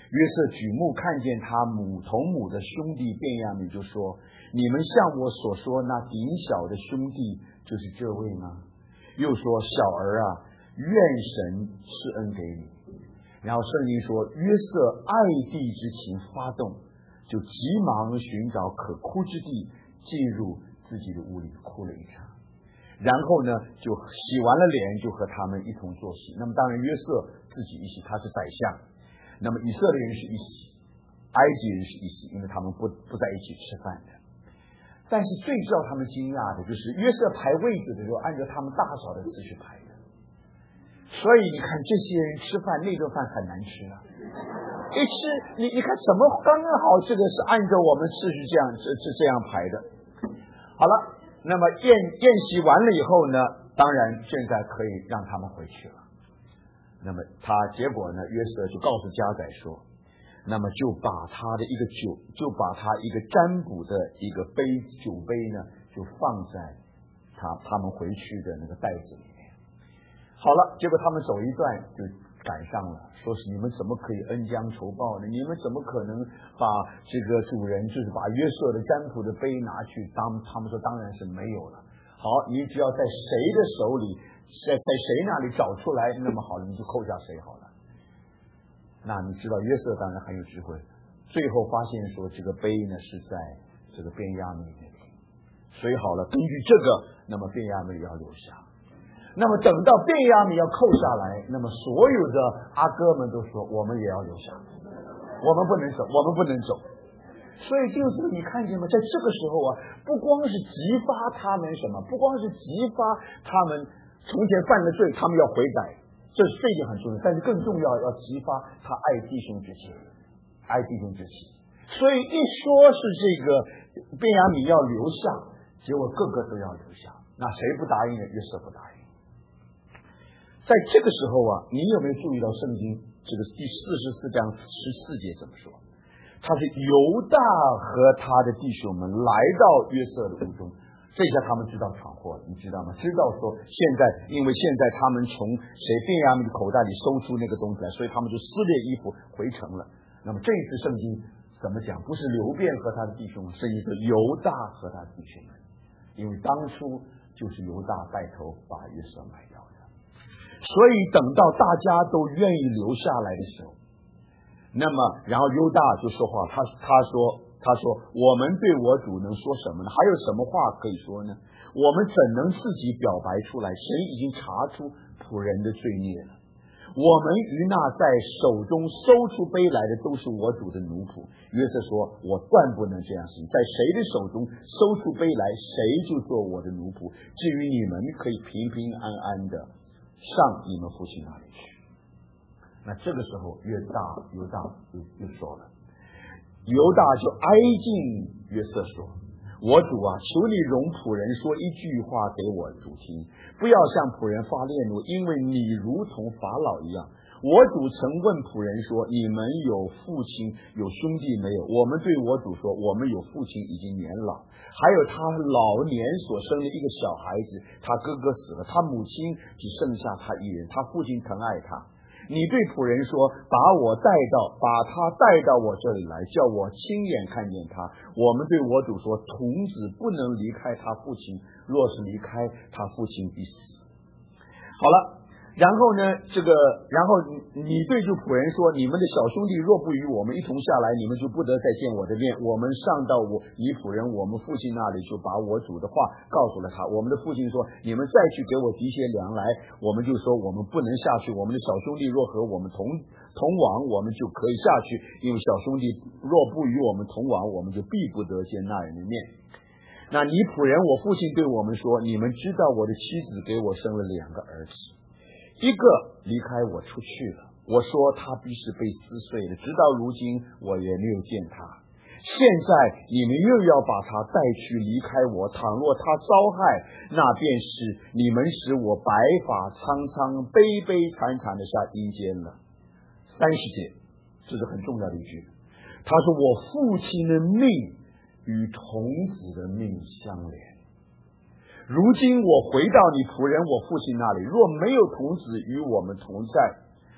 约瑟举目看见他母同母的兄弟便雅悯，就说：你们向我所说那顶小的兄弟就是这位吗？又说：小儿啊，愿神赐恩给你。然后圣经说，约瑟爱弟之情发动，就急忙寻找可哭之地，进入自己的屋里哭了一场。然后呢，就洗完了脸，就和他们一同坐席。那么当然约瑟自己一席，他是宰相，那么以色列人是一席，埃及人是一席，因为他们不不在一起吃饭的。但是最叫他们惊讶的就是约瑟排位子的时候，按照他们大小的次序排的。所以你看这些人吃饭，那顿饭很难吃啊！一吃你你看怎么刚刚好，这个是按照我们次序这样这这这样排的。好了，那么宴宴席完了以后呢，当然现在可以让他们回去了。那么他结果呢，约瑟就告诉家宰说，那么就把他的一个酒，就把他一个占卜的一个杯酒杯呢，就放在他他们回去的那个袋子里面。好了，结果他们走一段就赶上了，说是你们怎么可以恩将仇报呢？你们怎么可能把这个主人就是把约瑟的占卜的杯拿去当？他们说当然是没有了。好，你只要在谁的手里，在在谁那里找出来，那么好了，你就扣下谁好了。那你知道约瑟当然很有智慧，最后发现说这个杯呢是在这个便雅悯那里，所以好了，根据这个，那么便雅悯要留下。那么等到便雅悯要扣下来，那么所有的阿哥们都说我们也要留下，我们不能走，我们不能走。所以就是你看见吗？在这个时候啊，不光是激发他们什么，不光是激发他们从前犯了罪，他们要悔改，这是这一点很重要，但是更重要要激发他爱弟兄之情，爱弟兄之情。所以一说是这个便雅悯要留下，结果个个都要留下，那谁不答应呢？约瑟不答应。在这个时候啊，你有没有注意到圣经这个第四十四章十四节怎么说？他是犹大和他的弟兄们来到约瑟的屋中，这下他们知道闯祸了，你知道吗？知道说现在，因为现在他们从谁便雅悯的口袋里搜出那个东西来，所以他们就撕裂衣服回城了。那么这一次圣经怎么讲？不是流便和他的弟兄，是一个犹大和他的弟兄们，因为当初就是犹大带头把约瑟买掉的。所以等到大家都愿意留下来的时候，那么然后犹大就说话，他他说他说我们对我主能说什么呢？还有什么话可以说呢？我们怎能自己表白出来？神已经查出仆人的罪孽了。我们于那在手中搜出杯来的都是我主的奴仆。约瑟说，我断不能这样行，在谁的手中搜出杯来，谁就做我的奴仆。至于你们，可以平平安安的上你们父亲那里去。那这个时候约大犹大又又说了，犹大就挨近约瑟说，我主啊，求你容仆人说一句话给我主听，不要向仆人发烈怒，因为你如同法老一样。我主曾问仆人说，你们有父亲有兄弟没有？我们对我主说，我们有父亲已经年老，还有他老年所生的一个小孩子，他哥哥死了，他母亲只剩下他一人，他父亲疼爱他。你对仆人说，把我带到把他带到我这里来，叫我亲眼看见他。我们对我主说，童子不能离开他父亲，若是离开他父亲必死。好了，然后呢，这个，然后你你对住仆人说，你们的小兄弟若不与我们一同下来，你们就不得再见我的面。我们上到我你仆人我们父亲那里，就把我主的话告诉了他。我们的父亲说，你们再去给我提些粮来，我们就说我们不能下去。我们的小兄弟若和我们同同往，我们就可以下去，因为小兄弟若不与我们同往，我们就必不得见那人的面。那你仆人我父亲对我们说，你们知道我的妻子给我生了两个儿子，一个离开我出去了，我说他必是被撕碎的，直到如今我也没有见他。现在你们又要把他带去离开我，倘若他遭害，那便是你们使我白发苍苍悲悲惨惨的下阴间了。三十节，这是很重要的一句，他说我父亲的命与童子的命相连，如今我回到你仆人我父亲那里，若没有童子与我们同在，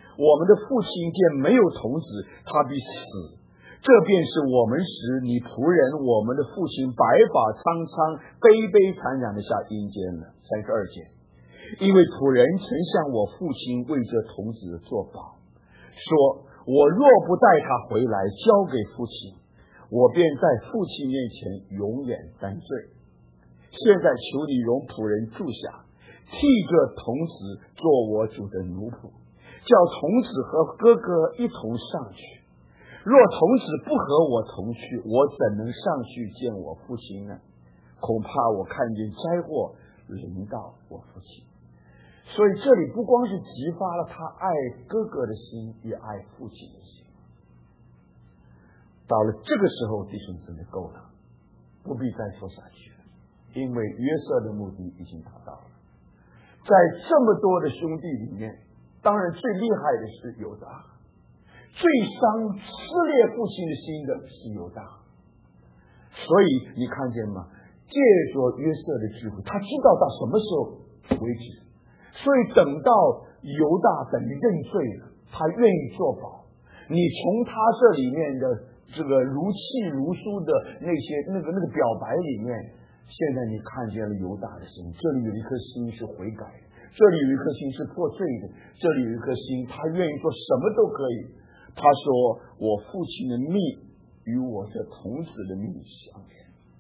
我们的父亲见没有童子，他必死。这便是我们使你仆人我们的父亲白发苍苍、悲悲惨惨的下阴间了。三十二节，因为仆人曾向我父亲为这童子作保，说我若不带他回来交给父亲，我便在父亲面前永远担罪。现在求你容仆人住下，替这童子做我主的奴仆，叫童子和哥哥一同上去。若童子不和我同去，我怎能上去见我父亲呢？恐怕我看见灾祸临到我父亲。所以这里不光是激发了他爱哥哥的心，也爱父亲的心。到了这个时候，弟兄姊妹，够了，不必再说下去了，因为约瑟的目的已经达到了。在这么多的兄弟里面，当然最厉害的是犹大，最伤撕裂父亲的心的是犹大。所以你看见吗？借着约瑟的智慧，他知道到什么时候为止，所以等到犹大等于认罪了，他愿意作保。你从他这里面的这个如泣如诉的那些那个那个表白里面，现在你看见了犹大的心，这里有一颗心是悔改的，这里有一颗心是破罪的，这里有一颗心他愿意做什么都可以。他说我父亲的命与我这童子的命相连。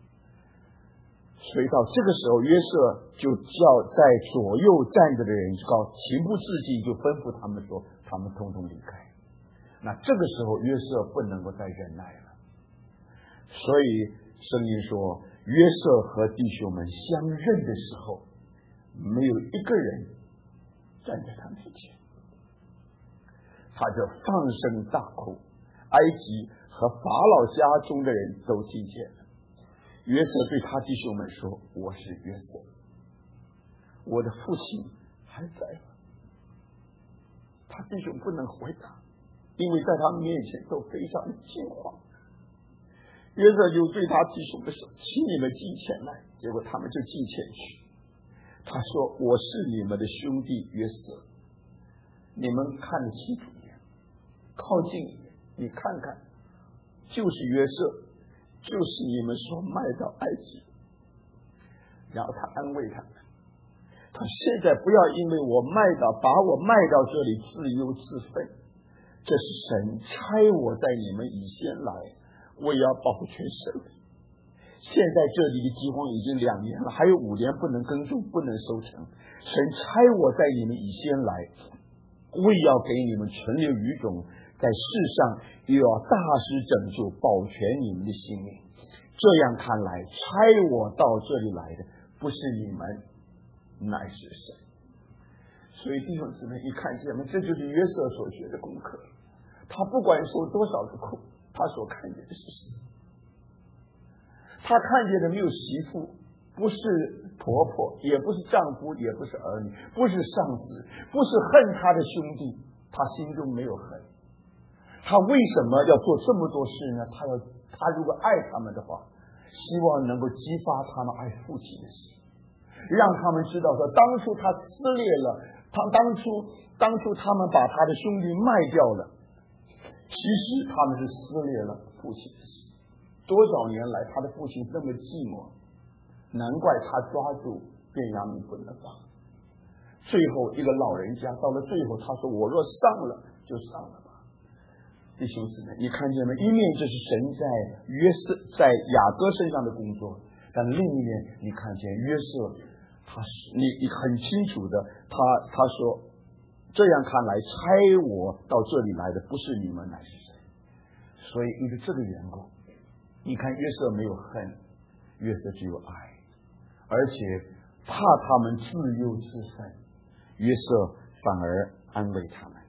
所以到这个时候，约瑟就叫在左右站着的人告情不自禁，就吩咐他们说他们通通离开。那这个时候约瑟不能够再忍耐了，所以圣经说约瑟和弟兄们相认的时候，没有一个人站在他面前，他就放声大哭。埃及和法老家中的人都听见了。约瑟对他弟兄们说，我是约瑟，我的父亲还在吗？他弟兄不能回答，因为在他们面前都非常的惊慌。约瑟就对他弟兄们说，请你们进前来。结果他们就进前去。他说，我是你们的兄弟约瑟，你们看得清楚一点，靠近一点，你看看，就是约瑟，就是你们所卖到埃及。然后他安慰他们，他现在不要因为我卖到把我卖到这里自忧自愤，这是神差我在你们以先来，我也要保全生命。现在这里的饥荒已经两年了，还有五年不能耕种，不能收成。神差我在你们以先来，为要给你们存留余种，在世上又要大施拯救，保全你们的性命。这样看来，差我到这里来的不是你们，乃是神。所以弟兄姊妹，你看见吗？这就是约瑟所学的功课。他不管受多少的苦，他所看见的是神。他看见的没有媳妇，不是婆婆，也不是丈夫，也不是儿女，不是上司，不是恨他的兄弟，他心中没有恨。他为什么要做这么多事呢？他要，他如果爱他们的话，希望能够激发他们爱父亲的心，让他们知道说，当初他撕裂了，他当初当初他们把他的兄弟卖掉了，其实他们是撕裂了父亲的心。多少年来他的父亲那么寂寞，难怪他抓住便雅悯不能放。最后一个老人家到了最后，他说，我若上了就上了吧。弟兄姊妹，你看见吗？一面这是神在约瑟在雅各身上的工作，但另一面你看见约瑟，他是你你很清楚的，他他说，这样看来，差我到这里来的不是你们，乃是神。所以因为这个缘故，你看约瑟没有恨，约瑟只有爱，而且怕他们自忧自愤，约瑟反而安慰他们。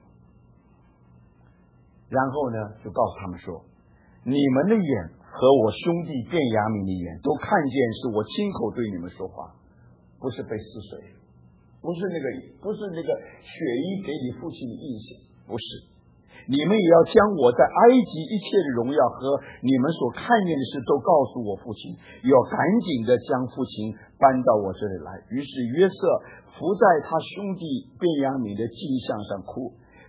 然后呢，就告诉他们说，你们的眼和我兄弟便雅悯的眼都看见是我亲口对你们说话，不是被撕碎，不是那个不是那个血衣给你父亲的印象，不是。你们也要将我在埃及一切的荣耀和你们所看见的事都告诉我父亲，要赶紧的将父亲搬到我这里来。于是约瑟伏在他兄弟便雅悯的镜像上哭，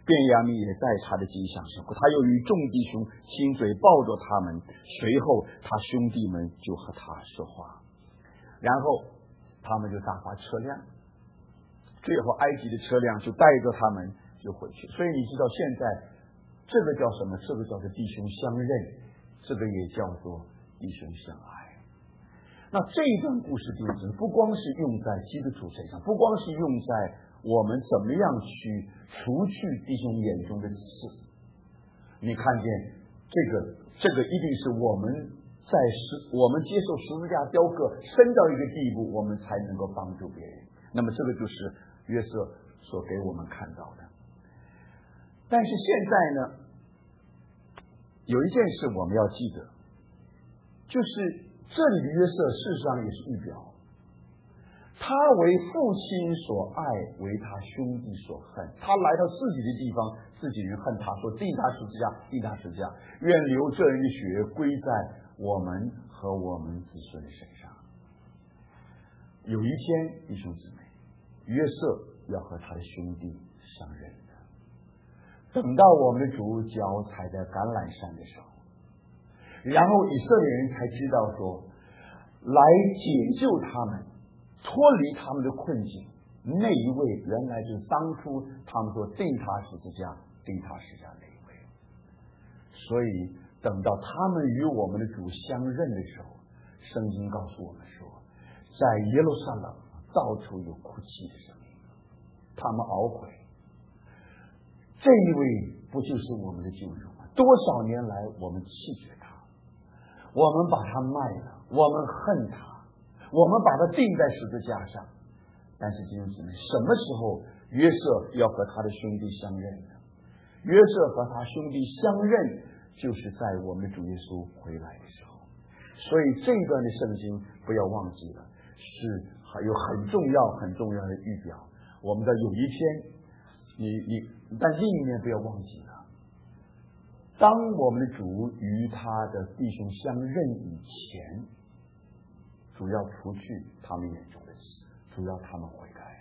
便雅悯也在他的肩上生活，他又与众弟兄亲嘴抱着他们，随后他兄弟们就和他说话，然后他们就打发车辆，最后埃及的车辆就带着他们就回去。所以你知道现在这个叫什么？这个叫做弟兄相认，这个也叫做弟兄相爱。那这一段故事弟兄不光是用在基督徒身上，不光是用在我们怎么样去除去弟兄眼中的刺，你看见这个这个一定是我们在十我们接受十字架雕刻深到一个地步，我们才能够帮助别人。那么这个就是约瑟所给我们看到的。但是现在呢，有一件事我们要记得，就是这里的约瑟事实上也是预表，他为父亲所爱，为他兄弟所恨。他来到自己的地方，自己人恨他，说定他十字架，定他十字架，愿流这人的血归在我们和我们子孙的身上。有一天，弟兄姊妹，约瑟要和他的兄弟相认的。等到我们的主脚踩在橄榄山的时候，然后以色列人才知道说，来解救他们，脱离他们的困境，那一位原来就是当初他们说定他十字架定他十字架那一位。所以等到他们与我们的主相认的时候，圣经告诉我们说，在耶路撒冷到处有哭泣的声音，他们懊悔，这一位不就是我们的救主吗？多少年来我们弃绝他，我们把他卖了，我们恨他，我们把他钉在十字架上。但是弟兄姊妹，什么时候约瑟要和他的兄弟相认呢？约瑟和他兄弟相认，就是在我们的主耶稣回来的时候。所以这一段的圣经不要忘记了，是还有很重要很重要的预表。我们的有一天，你你，但另一面不要忘记了，当我们的主与他的弟兄相认以前，主要除去他们眼中的刺，主要他们悔改。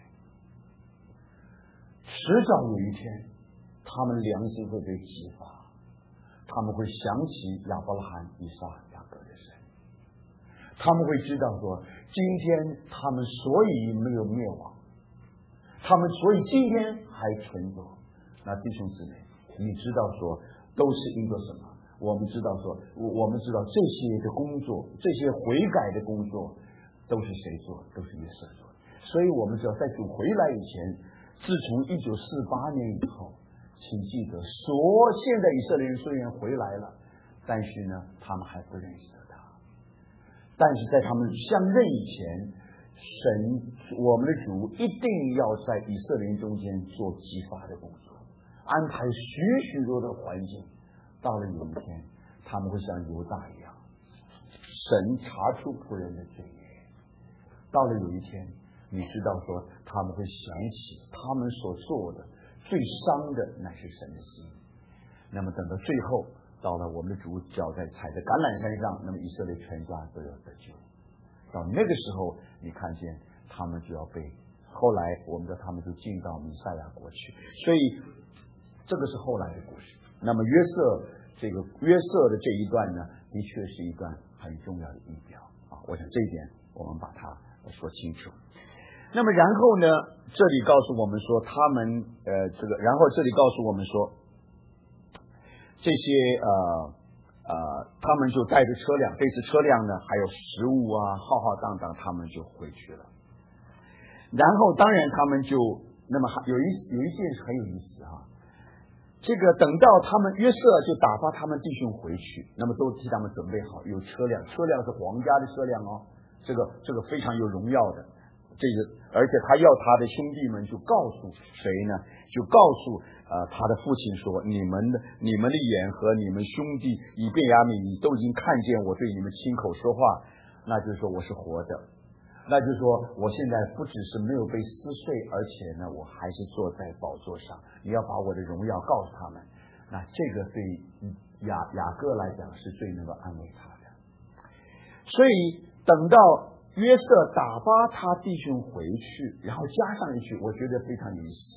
迟早有一天，他们良心会被激发，他们会想起亚伯拉罕、以撒、雅各的神，他们会知道说，今天他们所以没有灭亡，他们所以今天还存活。那弟兄姊妹，你知道说，都是因着什么？我们知道说，我们知道这些的工作，这些悔改的工作，都是谁做？都是约瑟做。所以我们知道，在主回来以前，自从一九四八年以后，请记得，说现在以色列人虽然回来了，但是呢，他们还不认识他。但是在他们相认以前，神我们的主一定要在以色列人中间做激发的工作，安排许许多多环境。到了有一天，他们会像犹大一样，神查出仆人的罪孽。到了有一天，你知道说，他们会想起他们所做的最伤的乃是神的心。那么等到最后，到了我们的主脚在踩在橄榄山上，那么以色列全家都要得救。到那个时候，你看见他们就要被，后来我们的他们就进到弥赛亚国去。所以这个是后来的故事。那么约瑟这个约瑟的这一段呢，的确是一段很重要的预表啊。我想这一点我们把它说清楚。那么然后呢，这里告诉我们说，他们呃这个，然后这里告诉我们说，这些呃呃，他们就带着车辆，这次车辆呢还有食物啊，浩浩荡荡，他们就回去了。然后当然他们就那么有一有一件事很有意思哈。这个等到他们约瑟就打发他们弟兄回去，那么都替他们准备好有车辆，车辆是皇家的车辆哦，这个这个非常有荣耀的，这个而且他要他的兄弟们就告诉谁呢？就告诉呃他的父亲说，你们的你们的眼和你们兄弟以便雅悯都已经看见我对你们亲口说话，那就是说我是活的。那就是说，我现在不只是没有被撕碎，而且呢，我还是坐在宝座上。你要把我的荣耀告诉他们，那这个对雅雅各来讲是最能够安慰他的。所以等到约瑟打发他弟兄回去，然后加上一句，我觉得非常有意思。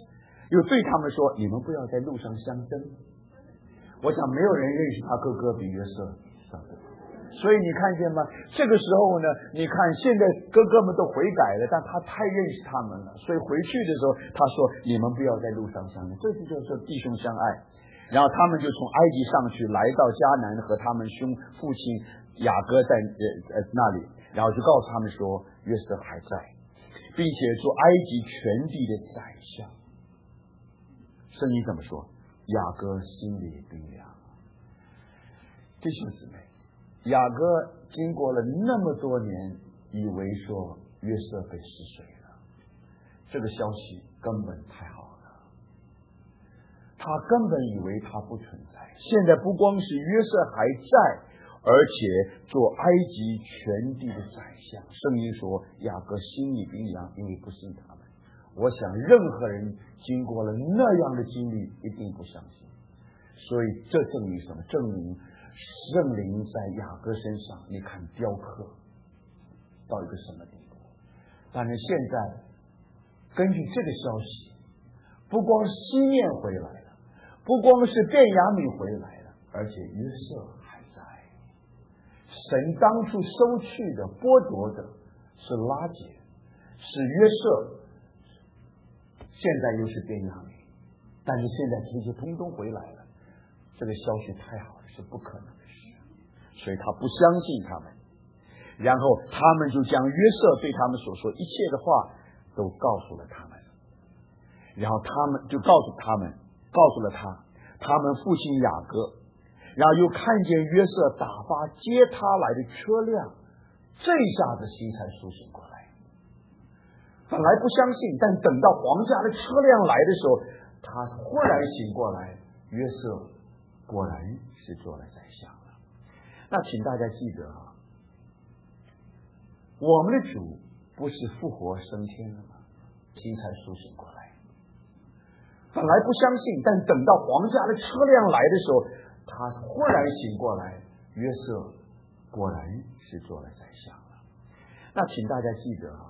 又对他们说：“你们不要在路上相争。”我想没有人认识他哥哥比约瑟少得多。所以你看见吗？这个时候呢，你看现在哥哥们都悔改了，但他太认识他们了，所以回去的时候他说：“你们不要在路上相争。”这就叫做弟兄相爱。然后他们就从埃及上去，来到迦南，和他们兄父亲雅各在呃呃那里，然后就告诉他们说，约瑟还在，并且做埃及全地的宰相。圣经怎么说？雅各心里冰凉。弟兄姊妹，雅各经过了那么多年，以为说约瑟被死水了，这个消息根本太好了，他根本以为他不存在。现在不光是约瑟还在，而且做埃及全地的宰相。圣经说雅各心里冰凉，因为不信他们。我想任何人经过了那样的经历一定不相信。所以这证明什么？证明圣灵在雅各身上，你看雕刻到一个什么地步。但是现在根据这个消息，不光西面回来了，不光是便雅悯回来了，而且约瑟还在。神当初收去的剥夺的是拉结，是约瑟，现在又是便雅悯，但是现在这些通通回来了，这个消息太好了，是不可能的事，所以他不相信他们。然后他们就将约瑟对他们所说一切的话都告诉了他们，然后他们就告诉他们告诉了他他们父亲雅各，然后又看见约瑟打发接他来的车辆，这下子心才苏醒过来。本来不相信，但等到皇家的车辆来的时候，他忽然醒过来，约瑟果然是做了宰相了。那请大家记得啊，我们的主不是复活升天了吗？心才苏醒过来。本来不相信，但等到皇家的车辆来的时候，他忽然醒过来，约瑟果然是做了宰相了。那请大家记得啊，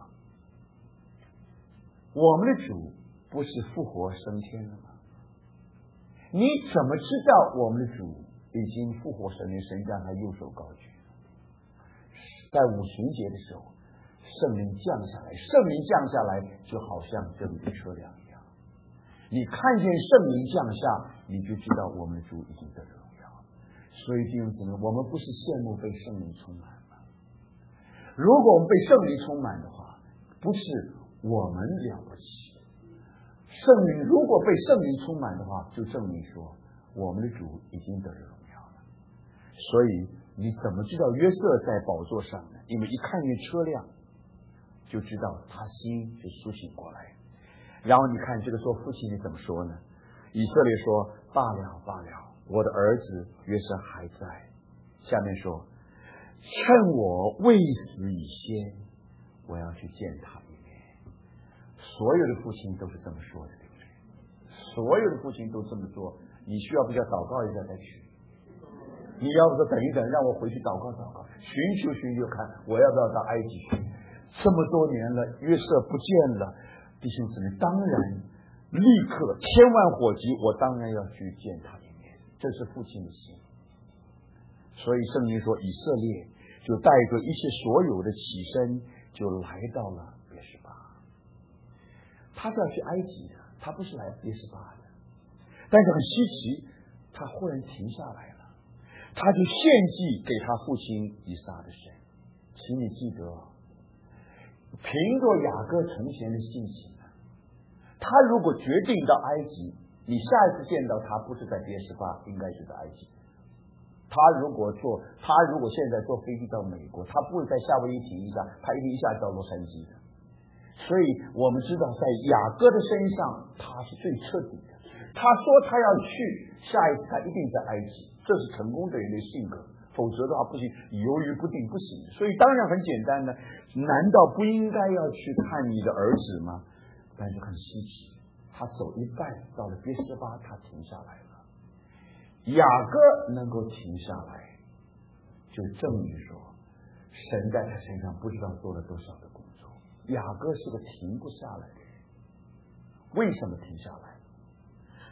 我们的主不是复活升天了吗？你怎么知道我们的主已经复活升天？神将他右手高举，在五旬节的时候，圣灵降下来，圣灵降下来就好像这里的车辆一样。你看见圣灵降下，你就知道我们的主已经得荣耀。所以弟兄姊妹，我们不是羡慕被圣灵充满吗？如果我们被圣灵充满的话，不是我们了不起。圣灵如果被圣灵充满的话，就证明说我们的主已经得荣耀了。所以你怎么知道约瑟在宝座上呢？因为一看见车辆就知道他心就苏醒过来。然后你看这个做父亲的怎么说呢？以色列说：罢了罢了，我的儿子约瑟还在。下面说：趁我未死以先，我要去见他一面。所有的父亲都是这么说的，对不对？所有的父亲都这么做。你需要不需要祷告一下再去？你要不说等一等，让我回去祷告祷告，寻求寻求看，我要不要到埃及去？这么多年了，约瑟不见了，弟兄姊妹，当然立刻千万火急，我当然要去见他一面，这是父亲的心。所以圣经说，以色列就带着一切所有的起身，就来到了别是巴。他是要去埃及的，他不是来别是巴的。但是很稀奇，他忽然停下来了，他就献祭给他父亲以撒的神。请你记得，凭着雅各从前的信心，他如果决定到埃及，你下一次见到他不是在别是巴，应该是在埃及。他如果坐，他如果现在坐飞机到美国，他不会在夏威夷停一下，他一定一下到洛杉矶的。所以我们知道，在雅各的身上，他是最彻底的。他说他要去，下一次他一定在埃及，这是成功的人的性格。否则的话不行，犹豫不定不行。所以当然很简单的，难道不应该要去看你的儿子吗？但是很稀奇，他走一半到了别是巴，他停下来了。雅各能够停下来，就证明说神在他身上不知道做了多少的工作。雅各是个停不下来的人。为什么停下来？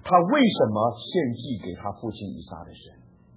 他为什么献祭给他父亲以撒的神？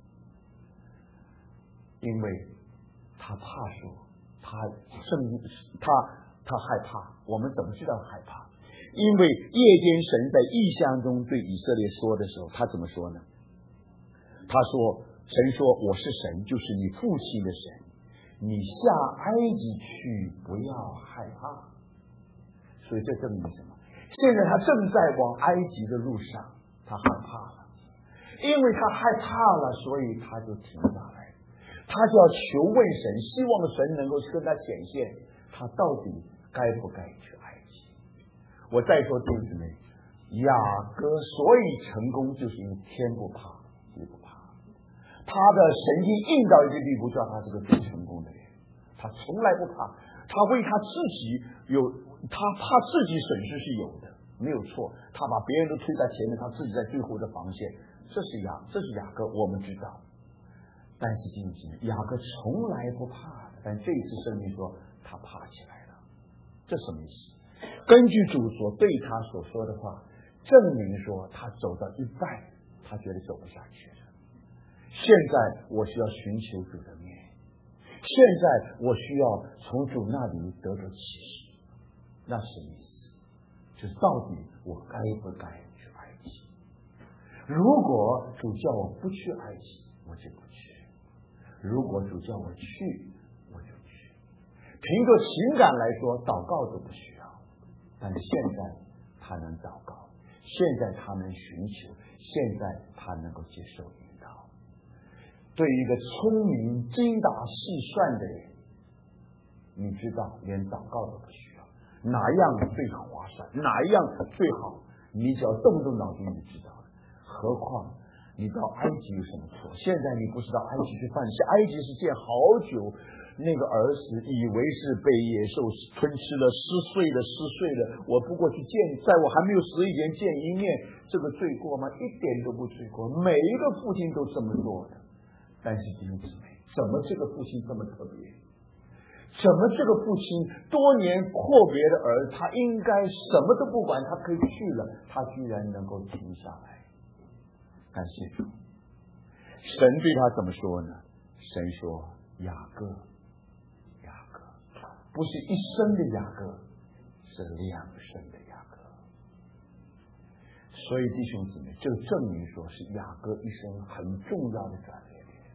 因为他怕说，他正他他害怕。我们怎么知道害怕？因为夜间神在异象中对以色列说的时候，他怎么说呢？他说，神说我是神，就是你父亲的神，你下埃及去，不要害怕。所以这证明什么？现在他正在往埃及的路上，他害怕了，因为他害怕了，所以他就停下来，他就要求问神，希望神能够跟他显现，他到底该不该去埃及。我再说弟兄姊妹，雅各所以成功，就是因为天不怕地不怕，他的神经硬到一个地步，叫他是个最成功的人。他从来不怕，他为他自己有，他怕自己损失是有的，没有错。他把别人都推在前面，他自己在最后的防线，这是雅，这是雅各，我们知道。但是弟兄姊妹，雅各从来不怕的，但这一次圣经说他怕起来了，这什么意思？根据主所对他所说的话，证明说他走到一半，他觉得走不下去了。现在我需要寻求主的面，现在我需要从主那里得到启示。那什么意思？就是到底我该不该去埃及？如果主叫我不去埃及，我就不去；如果主叫我去，我就去。凭着情感来说，祷告都不需要，但是现在他能祷告，现在他能寻求，现在他能够接受引导。对于一个聪明、精打细算的人，你知道，连祷告都不需要，哪样最划算，哪样最好，你只要动动脑筋，你知道了。何况你到埃及有什么错？现在你不知道埃及去犯下，埃及是建好久，那个儿子以为是被野兽吞吃了，撕碎了，撕碎了。我不过去见，在我还没有死以前见一面，这个罪过吗？一点都不罪过，每一个父亲都这么做的。但是弟兄姊妹，怎么这个父亲这么特别？怎么这个父亲多年阔别的儿，他应该什么都不管，他可以去了，他居然能够停下来？感谢主。神对他怎么说呢？神说：雅各，雅各，不是一生的雅各，是两生的雅各。所以弟兄姊妹，这个证明说是雅各一生很重要的转捩点。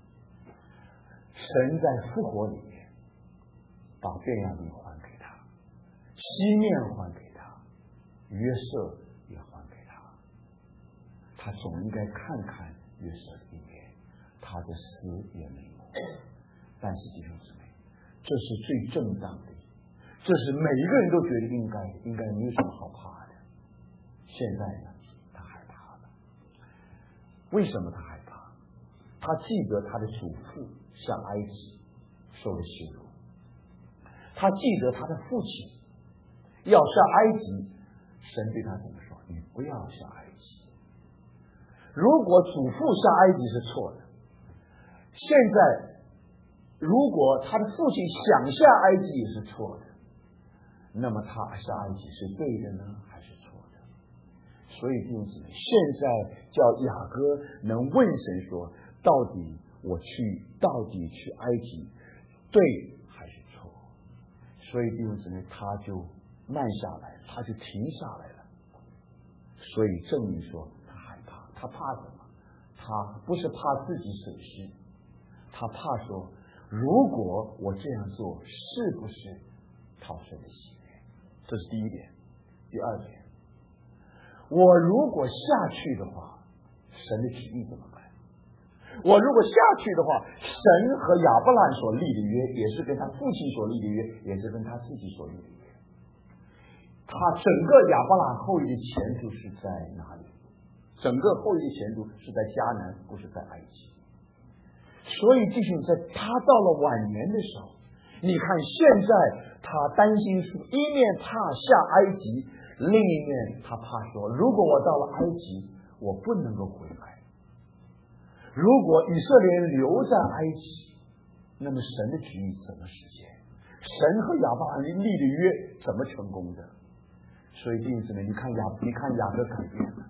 神在复活里面把便雅悯还给他，西面还给他，约瑟也还给他。他总应该看看约瑟的一面，他的死也没有。但是弟兄姊妹，这是最正当的，这是每一个人都觉得应该应该没有什么好怕的。现在呢，他害怕了。为什么他害怕？他记得他的祖父下埃及受了羞辱，他记得他的父亲要下埃及，神对他怎么说？你不要下埃及。如果祖父下埃及是错的，现在如果他的父亲想下埃及也是错的，那么他下埃及是对的呢，还是错的？所以弟兄姊妹，现在叫雅各能问神说，到底我去，到底去埃及对还是错？所以弟兄姊妹，他就慢下来，他就停下来了。所以证明说他害怕，他怕什么？他不是怕自己损失，他怕说，如果我这样做，是不是讨神的喜悦？这是第一点。第二点，我如果下去的话，神的旨意怎么办？我如果下去的话，神和亚伯兰所立的约，也是跟他父亲所立的约，也是跟他自己所立的约。他整个亚伯兰后裔的前途是在哪里？整个后裔的前途是在迦南，不是在埃及。所以弟兄，在他到了晚年的时候，你看现在他担心说，一面怕下埃及，另一面他怕说，如果我到了埃及，我不能够回来。如果以色列人留在埃及，那么神的旨意怎么实现？神和亚伯兰立的约怎么成功的？所以弟兄姊妹，你看雅，你看雅各改变了，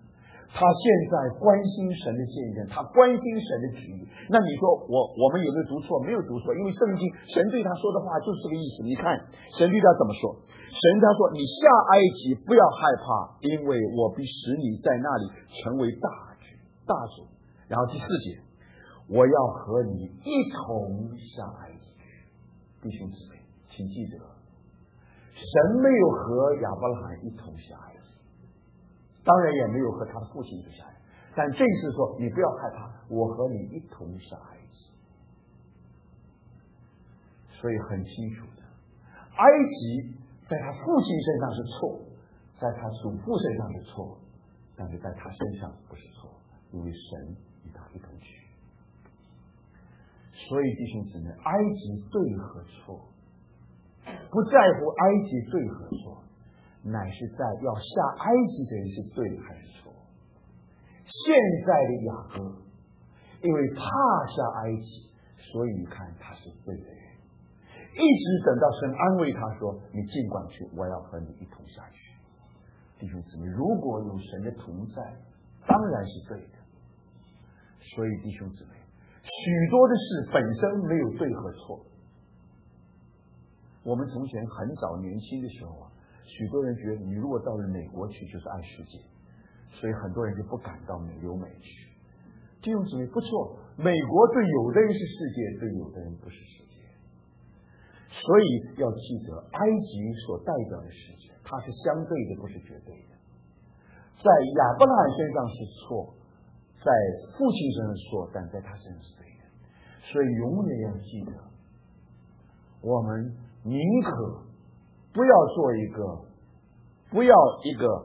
他现在关心神的见证，他关心神的旨意。那你说我我们有没有读错？没有读错，因为圣经神对他说的话就是这个意思。你看神对他怎么说？神他说你下埃及不要害怕，因为我必使你在那里成为大举大主。然后第四节，我要和你一同下埃及去。弟兄姊妹，请记得，神没有和亚伯拉罕一同下埃及，当然也没有和他的父亲一同下埃及，但这次说你不要害怕，我和你一同下埃及。所以很清楚的，埃及在他父亲身上是错，在他祖父身上是错，但是在他身上不是错，因为神与他一同去。所以弟兄姊妹，埃及对和错，不在乎埃及对和错，乃是在要下埃及的人是对还是错。现在的雅各因为怕下埃及，所以你看他是对的人，一直等到神安慰他说你尽管去，我要和你一同下去。弟兄姊妹，如果有神的同在，当然是对的。所以弟兄姊妹，许多的事本身没有对和错。我们从前很早年轻的时候啊，许多人觉得你如果到了美国去就是爱世界，所以很多人就不敢到美留美去。弟兄姊妹，不错，美国对有的人是世界，对有的人不是世界。所以要记得，埃及所代表的世界，它是相对的，不是绝对的。在亚伯拉罕身上是错，在父亲身上是错，但在他身上是对的。所以永远要记得，我们宁可不要做一个，不要一个，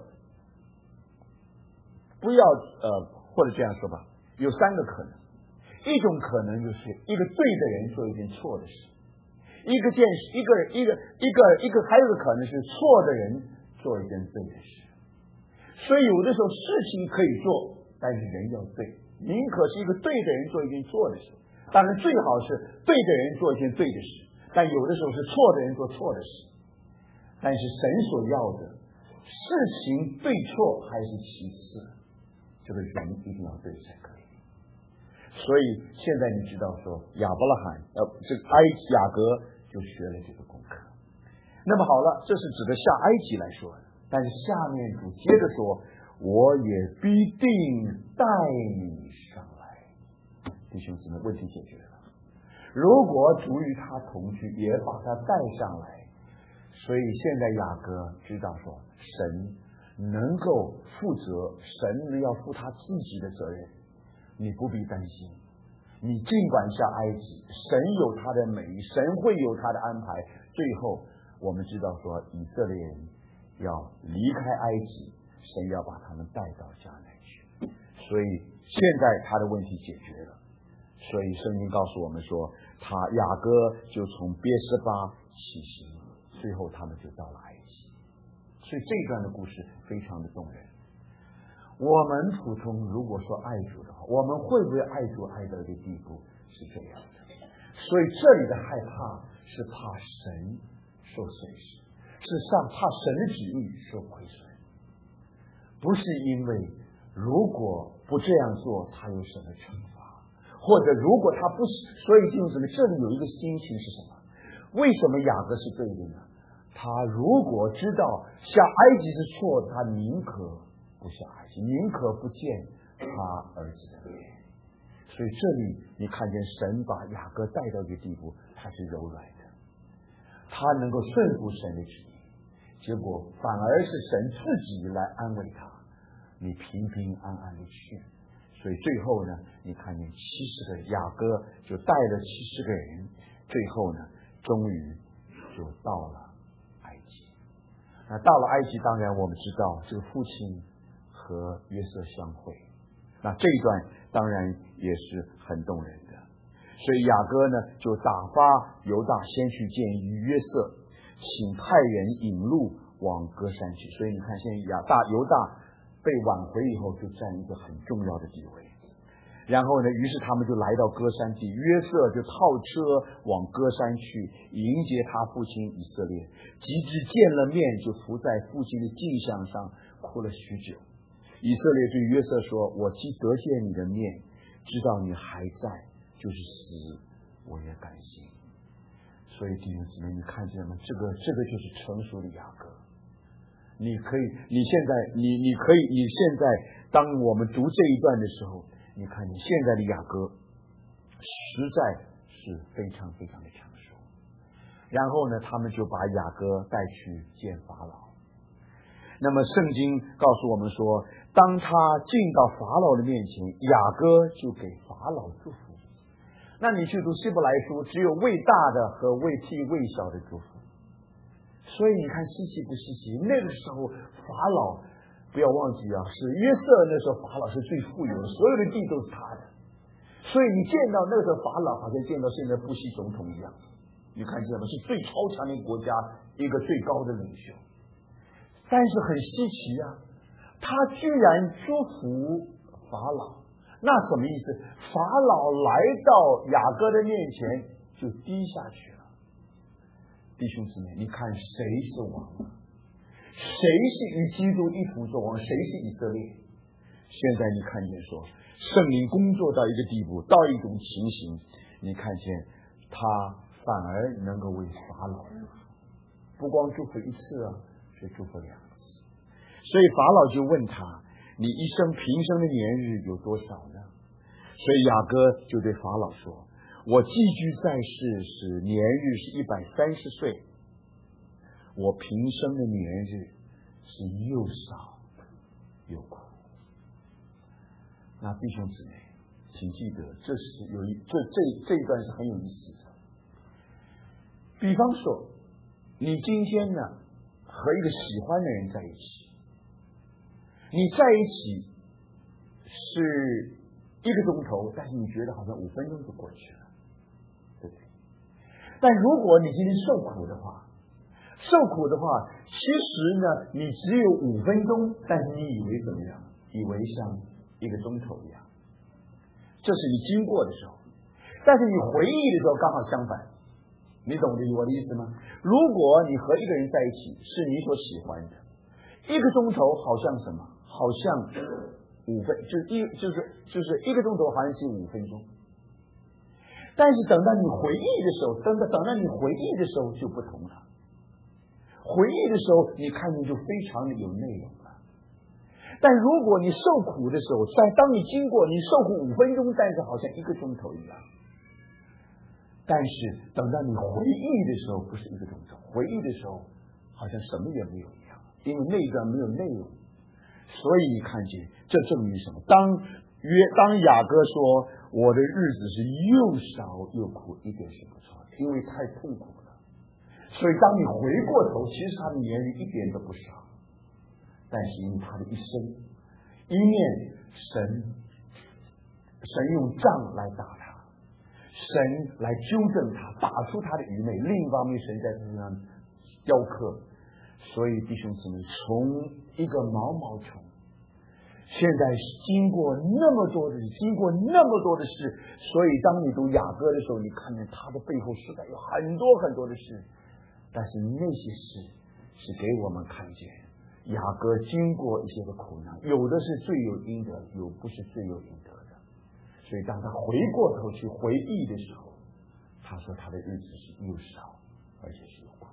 不要呃，或者这样说吧，有三个可能。一种可能就是一个对的人做一件错的事，一个件事，一个一个一个一个，还有一个可能是错的人做一件对的事。所以有的时候事情可以做，但是人要对，宁可是一个对的人做一件错的事，当然最好是对的人做一件对的事，但有的时候是错的人做错的事。但是神所要的事情对错还是其次，这个人一定要对才可以。所以现在你知道说亚伯拉罕呃，这个埃及雅各就学了这个功课。那么好了，这是指的下埃及来说的，但是下面主接着说，我也必定带你上来。弟兄姊妹，问题解决了。如果主与他同居，也把他带上来，所以现在雅各知道说神能够负责，神能要负他自己的责任，你不必担心。你尽管下埃及，神有他的美意，神会有他的安排。最后我们知道说以色列人要离开埃及，神要把他们带到迦南去，所以现在他的问题解决了。所以圣经告诉我们说，他雅各就从别是巴起行，最后他们就到了埃及。所以这段的故事非常的动人。我们普通如果说爱主的话，我们会不会爱主爱到一个地步是这样的？所以这里的害怕是怕神受损失，是上怕神的旨意受亏损，不是因为如果不这样做他有什么惩罚，或者如果他不是。所以弟兄姊妹，这里有一个心情是什么？为什么雅各是对的呢？他如果知道下埃及是错的，他宁可不下埃及，宁可不见他儿子的面。所以这里你看见神把雅各带到一个地步，他是柔软的，他能够顺服神的旨意，结果反而是神自己来安慰他，你平平安安的去。所以最后呢，你看见七十个雅各就带了七十个人，最后呢终于就到了埃及。那到了埃及，当然我们知道这个父亲和约瑟相会，那这一段当然也是很动人的。所以雅各呢就打发犹大先去见约瑟，请派人引路往歌山去。所以你看现在亚大犹大被挽回以后就占一个很重要的地位。然后呢，于是他们就来到歌山地，约瑟就套车往歌山去迎接他父亲以色列，及至见了面，就伏在父亲的镜像上哭了许久。 以色列对约瑟说，我既得见你的面，知道你还在，就是死我也甘心。所以弟兄姊妹，你看见吗？这个这个就是成熟的雅各。你可以，你现在你你可以，你现在当我们读这一段的时候，你看见现在的雅各实在是非常非常的成熟。然后呢，他们就把雅各带去见法老。那么圣经告诉我们说，当他进到法老的面前，雅各就给法老祝福。那你去读希伯来书，只有为大的和为替为小的祝福。所以你看稀奇不稀奇？那个时候法老，不要忘记啊，是约瑟那时候法老是最富有的，所有的地都是他的。所以你见到那个时候法老，好像见到现在布希总统一样。你看见吗？是最超强的国家一个最高的领袖。但是很稀奇啊，他居然祝福法老。那什么意思？法老来到雅各的面前就低下去了。弟兄姊妹，你看谁是王呢？谁是与基督一同作王？谁是以色列？现在你看见说，圣灵工作到一个地步，到一种情形，你看见他反而能够为法老祝福，不光祝福一次啊，是祝福两次。所以法老就问他，你一生平生的年日有多少呢？所以雅各就对法老说，我寄居在世时年日是一百三十岁，我平生的年日是又少又苦。那弟兄姊妹，请记得，这是有一这这这一段是很有意思的。比方说，你今天呢和一个喜欢的人在一起，你在一起是一个钟头，但是你觉得好像五分钟就过去了，对不对？但如果你今天受苦的话，受苦的话，其实呢你只有五分钟，但是你以为怎么样？以为像一个钟头一样，这是你经过的时候。但是你回忆的时候刚好相反，你懂我的意思吗？如果你和一个人在一起是你所喜欢的，一个钟头好像什么？好像五分，就是一就是就是一个钟头好像是五分钟。但是等到你回忆的时候，等到等到你回忆的时候就不同了。回忆的时候，你看见就非常的有内容了。但如果你受苦的时候，在当你经过你受苦五分钟，但是好像一个钟头一样。但是等到你回忆的时候，不是一个钟头，回忆的时候好像什么也没有一样，因为那一段没有内容。所以你看见，这证明什么？当约当雅各说我的日子是又少又苦，一点是不错的，因为太痛苦了。所以当你回过头，其实他的年日一点都不少，但是因为他的一生，一面神神用杖来打他，神来纠正他，打出他的愚昧；另一方面，神在身上雕刻。所以弟兄姊妹，从一个毛毛虫，现在经过那么多的经过那么多的事，所以当你读雅歌的时候，你看见他的背后实在有很多很多的事，但是那些事是给我们看见雅歌经过一些的苦难，有的是罪有应得，有不是罪有应得的。所以当他回过头去回忆的时候，他说他的日子是又少而且是又苦。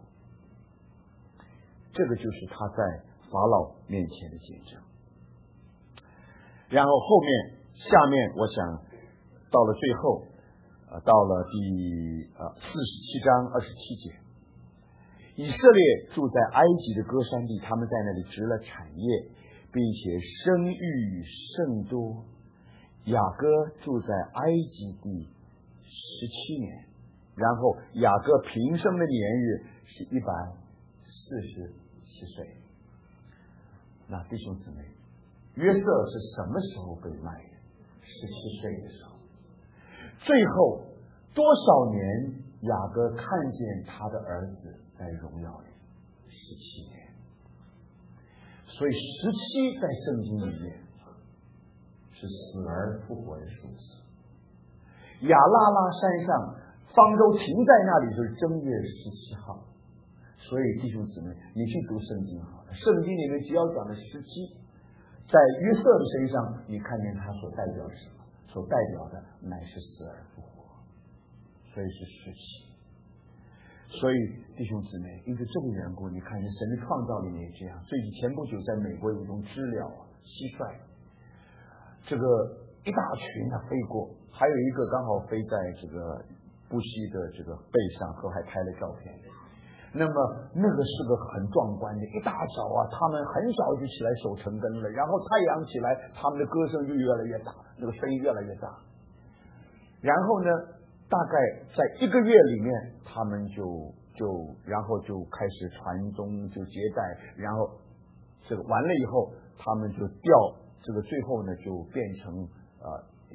这个就是他在法老面前的见证。然后后面下面我想到了最后呃，到了第呃四十七章二十七节，以色列住在埃及的歌珊地，他们在那里植了产业，并且生育甚多。雅各住在埃及地十七年，然后雅各平生的年日是一百四十七岁。那弟兄姊妹，约瑟是什么时候被卖的？十七岁的时候。最后多少年雅各看见他的儿子在荣耀里？十七年。所以十七在圣经里面是死而复活的数字。亚拉拉山上方舟停在那里就是正月十七号。所以弟兄姊妹，你去读圣经好了，圣经里面只要讲的十七， 在约瑟的身上，你看见他所代表什么？所代表的乃是死而复活，所以是时期。所以弟兄姊妹，因为这个缘故，你看见神的创造里面也这样。最近前不久在美国有一种知了啊，蟋蟀，这个一大群啊飞过，还有一个刚好飞在这个布希的这个背上，和还拍了照片。那么那个是个很壮观的，一大早啊，他们很早就起来守城根了，然后太阳起来，他们的歌声就越来越大，那个声音越来越大。然后呢，大概在一个月里面，他们就就然后就开始传宗就接代，然后这个完了以后，他们就掉这个最后呢就变成呃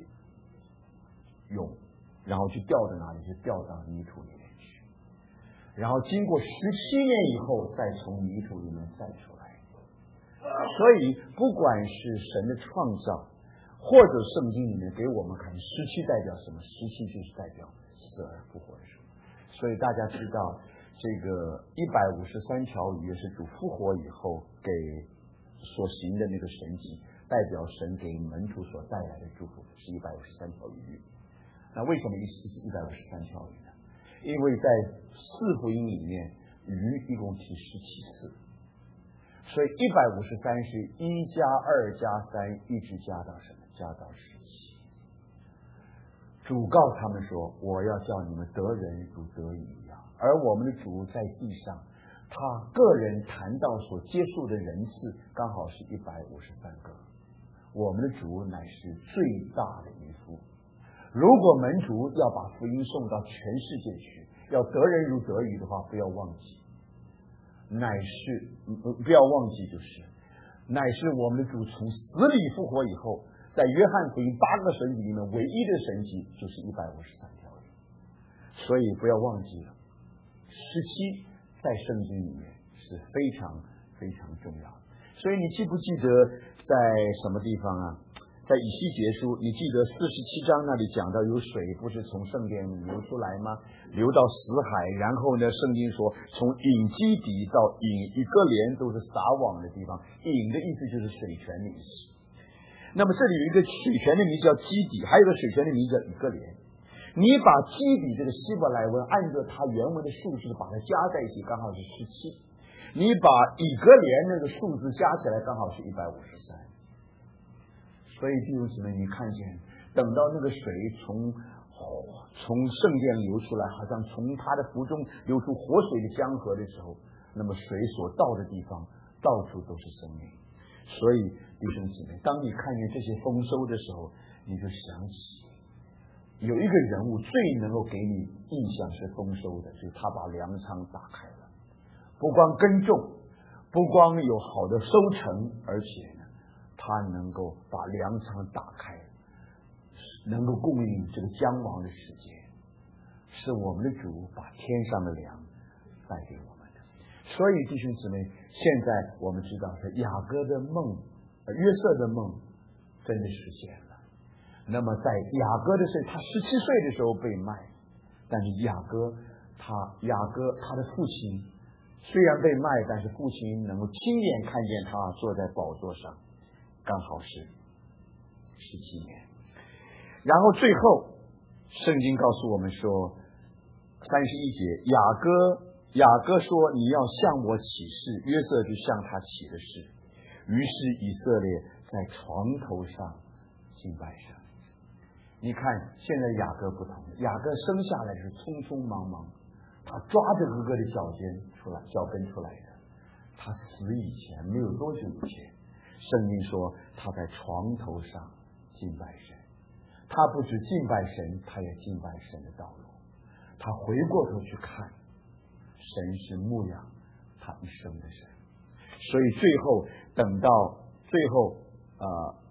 蛹，然后就掉到哪里？就掉到泥土里面去。然后经过十七年以后，再从泥土里面再出来。所以不管是神的创造，或者圣经里面给我们看，十七代表什么？十七就是代表死而复活的时候。所以大家知道，这个一百五十三条鱼是主复活以后给所行的那个神迹，代表神给门徒所带来的祝福，是一百五十三条鱼。那为什么一次是一百五十三条鱼呢？因为在四福音里面，鱼一共提十七次，所以一百五十三是一加二加三，一直加到什么？加到十七。主告他们说：“我要叫你们得人如得鱼一样。”而我们的主在地上，他个人谈到所接触的人次刚好是一百五十三个。我们的主乃是最大的渔夫。如果门徒要把福音送到全世界去，要得人如得鱼的话，不要忘记，乃是不要忘记，就是乃是我们的主从死里复活以后，在约翰福音八个神迹里面唯一的神迹就是一百五十三条鱼。所以不要忘记了，十七在圣经里面是非常非常重要。所以你记不记得在什么地方啊？在以西结书，你记得四十七章那里讲到有水不是从圣殿里流出来吗？流到死海，然后呢，圣经说从隐基底到隐以哥连都是撒网的地方。隐的意思就是水泉的意思。那么这里有一个水泉的名字叫基底，还有一个水泉的名字叫以哥连。你把基底这个希伯来文按照它原文的数字把它加在一起，刚好是十七。你把以格连那个数字加起来，刚好是一百五十三。所以弟兄姊妹，你看见等到那个水从从圣殿流出来，好像从他的腹中流出活水的江河的时候，那么水所到的地方到处都是生命。所以弟兄姊妹，当你看见这些丰收的时候，你就想起有一个人物最能够给你印象是丰收的，就是他把粮仓打开了，不光耕种，不光有好的收成，而且呢他能够把粮仓打开，能够供应这个将亡的世界，是我们的主把天上的粮带给我们的。所以弟兄姊妹，现在我们知道是雅各的梦，约瑟的梦真的实现了。那么在雅各的时候，他十七岁的时候被卖，但是雅各他雅各他的父亲虽然被卖，但是父亲能够亲眼看见他坐在宝座上，刚好是十七年。然后最后圣经告诉我们说，三十一节，雅各雅各说：“你要向我起誓。”约瑟就向他起了誓。于是以色列在床头上敬拜神。你看现在雅各不同，雅各生下来是匆匆忙忙，他抓着哥哥的脚尖出来，脚跟出来的。他死以前没有多久以前，圣经说他在床头上敬拜神。他不止敬拜神，他也敬拜神的道路。他回过头去看，神是牧养他一生的神。所以最后等到最后啊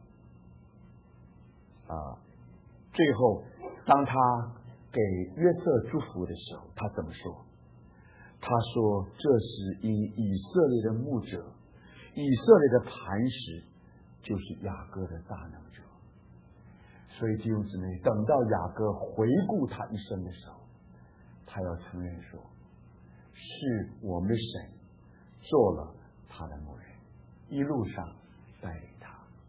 啊、呃呃，最后当他给约瑟祝福的时候，他怎么说？他说：“这是因以色列的牧者，以色列的磐石，就是雅各的大能者。”所以弟兄姊妹，等到雅各回顾他一生的时候，他要承认说，是我们的神做了他的牧人，一路上带领他。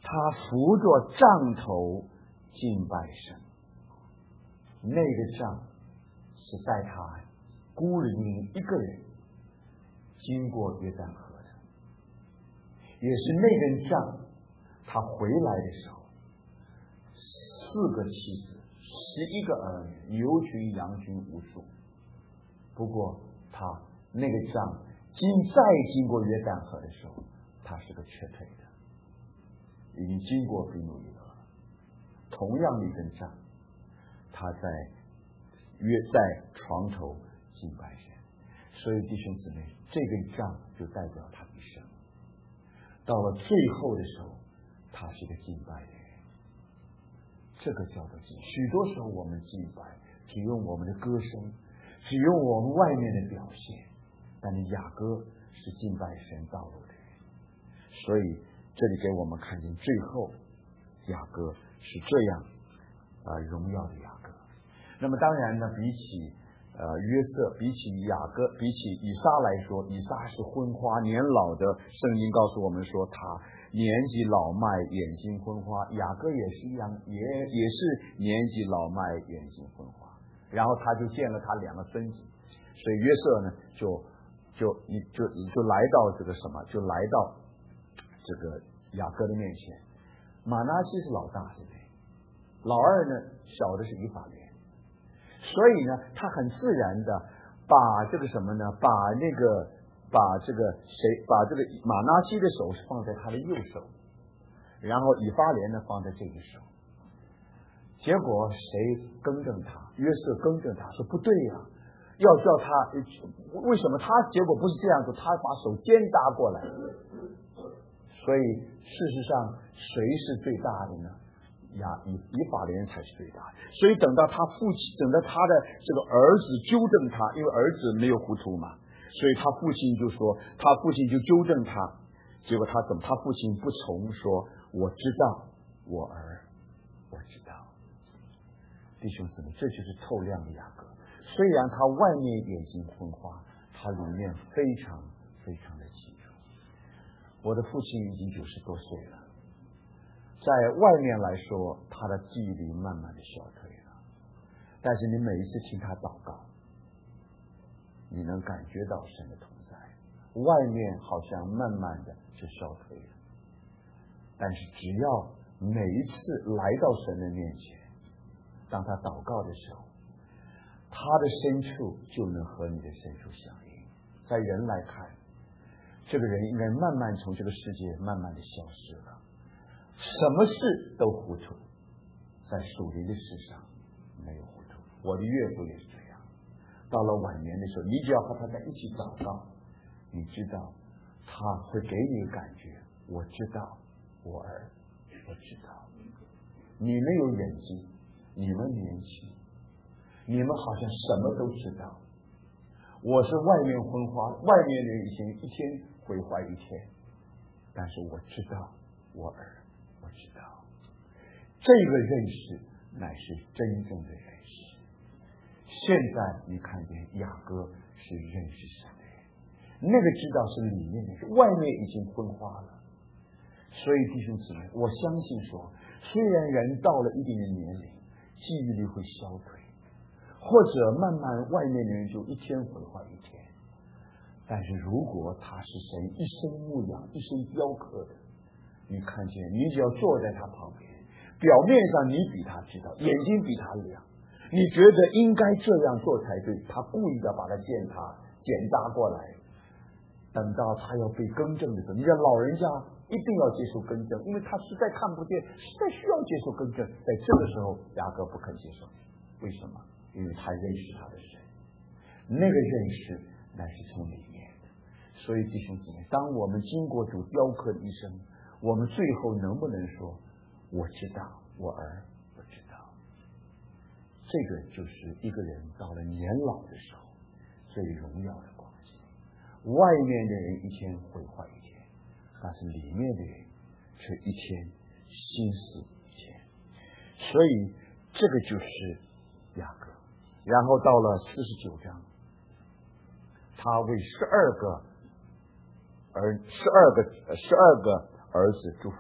他扶着杖头敬拜神。那个杖是带他孤零零一个人经过约旦河的，也是那根杖他回来的时候，四个妻子，十一个儿女，牛群羊群无数。不过他那个杖经再经过约旦河的时候，他是个瘸腿的，已经经过比努伊河。同样的一根杖，他在约在床头敬拜神。所以弟兄姊妹，这根杖就代表他一生。到了最后的时候，他是个敬拜的人。这个叫做敬。许多时候我们敬拜只用我们的歌声，只用我们外面的表现，但是雅各是敬拜神道路的人。所以这里给我们看见最后雅各是这样啊、呃、荣耀的雅各。那么当然呢，比起呃约瑟，比起雅各，比起以撒来说，以撒是昏花年老的，圣经告诉我们说他年纪老迈，眼睛昏花。雅各也是一样，也也是年纪老迈，眼睛昏花。然后他就见了他两个孙子，所以约瑟呢就就你就就来到这个什么，就来到这个雅各的面前。马拿西是老大，对不对？老二呢，小的是以法莲。所以呢，他很自然的把这个什么呢？把那个把这个谁把这个马拿西的手是放在他的右手，然后以法莲呢放在这一手。结果谁更正他？约瑟更正他说不对呀、啊，要叫他为什么他结果不是这样做？他把手肩搭过来。所以事实上谁是最大的呢？呀，以以法莲才是最大的。所以等到他父亲，等到他的这个儿子纠正他，因为儿子没有糊涂嘛，所以他父亲就说，他父亲就纠正他。结果他怎么？他父亲不从，说我知道，我儿，我知道。弟兄姊妹，这就是透亮的雅各。虽然他外面眼睛昏花，他里面非常非常的清楚。我的父亲已经九十多岁了。在外面来说，他的记忆力慢慢的消退了，但是你每一次听他祷告，你能感觉到神的同在。外面好像慢慢的就消退了，但是只要每一次来到神的面前，当他祷告的时候，他的深处就能和你的深处相应。在人来看，这个人应该慢慢从这个世界慢慢的消失了。什么事都糊涂，在属灵的事上没有糊涂。我的岳父也是这样。到了晚年的时候，你只要和他在一起祷告，你知道他会给你感觉，我知道，我儿，我知道。你们有眼睛，你们年轻，你们好像什么都知道。我是外面昏花，外面的人以前一天毁坏一天，但是我知道，我儿。我知道，这个认识乃是真正的认识。现在你看见雅各是认识神的人，那个知道是里面的，是外面已经昏花了。所以弟兄姊妹，我相信说，虽然人到了一定的年龄，记忆力会消退，或者慢慢外面的人就一天毁坏一天，但是如果他是神一生牧养、一生雕刻的，你看见，你只要坐在他旁边，表面上你比他知道，眼睛比他亮，你觉得应该这样做才对，他故意的把他践踏、剪搭过来。等到他要被更正的时候，你知道老人家一定要接受更正，因为他实在看不见，实在需要接受更正。在这个时候，雅各不肯接受，为什么？因为他认识他的神，那个认识乃是从里面的。所以弟兄姊妹，当我们经过主雕刻的一生，我们最后能不能说我知道，我儿，我知道？这个就是一个人到了年老的时候最荣耀的光景。外面的人一天毁坏一天，但是里面的人却一天心思一天。所以这个就是雅各。然后到了四十九章，他为十二个儿十二个十二个儿子祝福，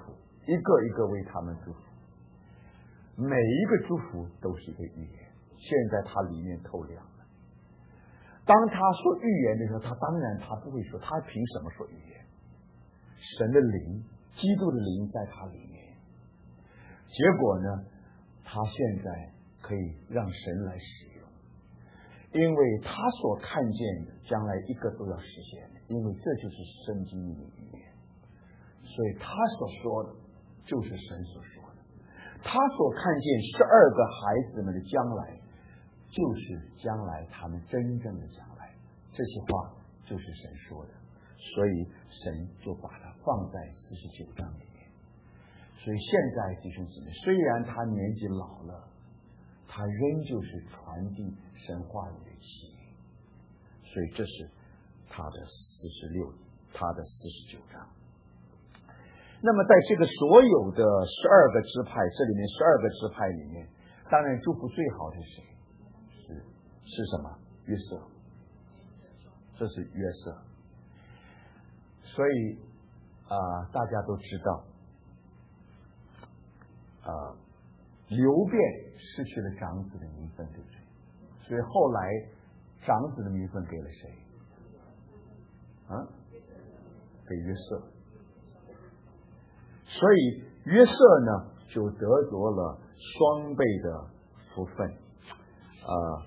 一个一个为他们祝福。每一个祝福都是一个预言，现在他里面透亮了。当他说预言的时候，他当然他不会说，他凭什么说预言？神的灵，基督的灵在他里面。结果呢，他现在可以让神来使用，因为他所看见的将来一个都要实现的，因为这就是圣经里的预言。所以他所说的就是神所说的，他所看见十二个孩子们的将来，就是将来他们真正的将来。这些话就是神说的，所以神就把它放在四十九章里面。所以现在弟兄姊妹，虽然他年纪老了，他仍旧是传递神话语的器皿。所以这是他的四十六，他的四十九章。那么在这个所有的十二个支派，这里面十二个支派里面，当然祝福最好的是谁？是是什么？约瑟，这是约瑟。所以啊、呃，大家都知道，啊、呃，流便失去了长子的名分，对不对？所以后来长子的名分给了谁？啊，给约瑟。所以约瑟呢，就得着了双倍的福分。啊、呃，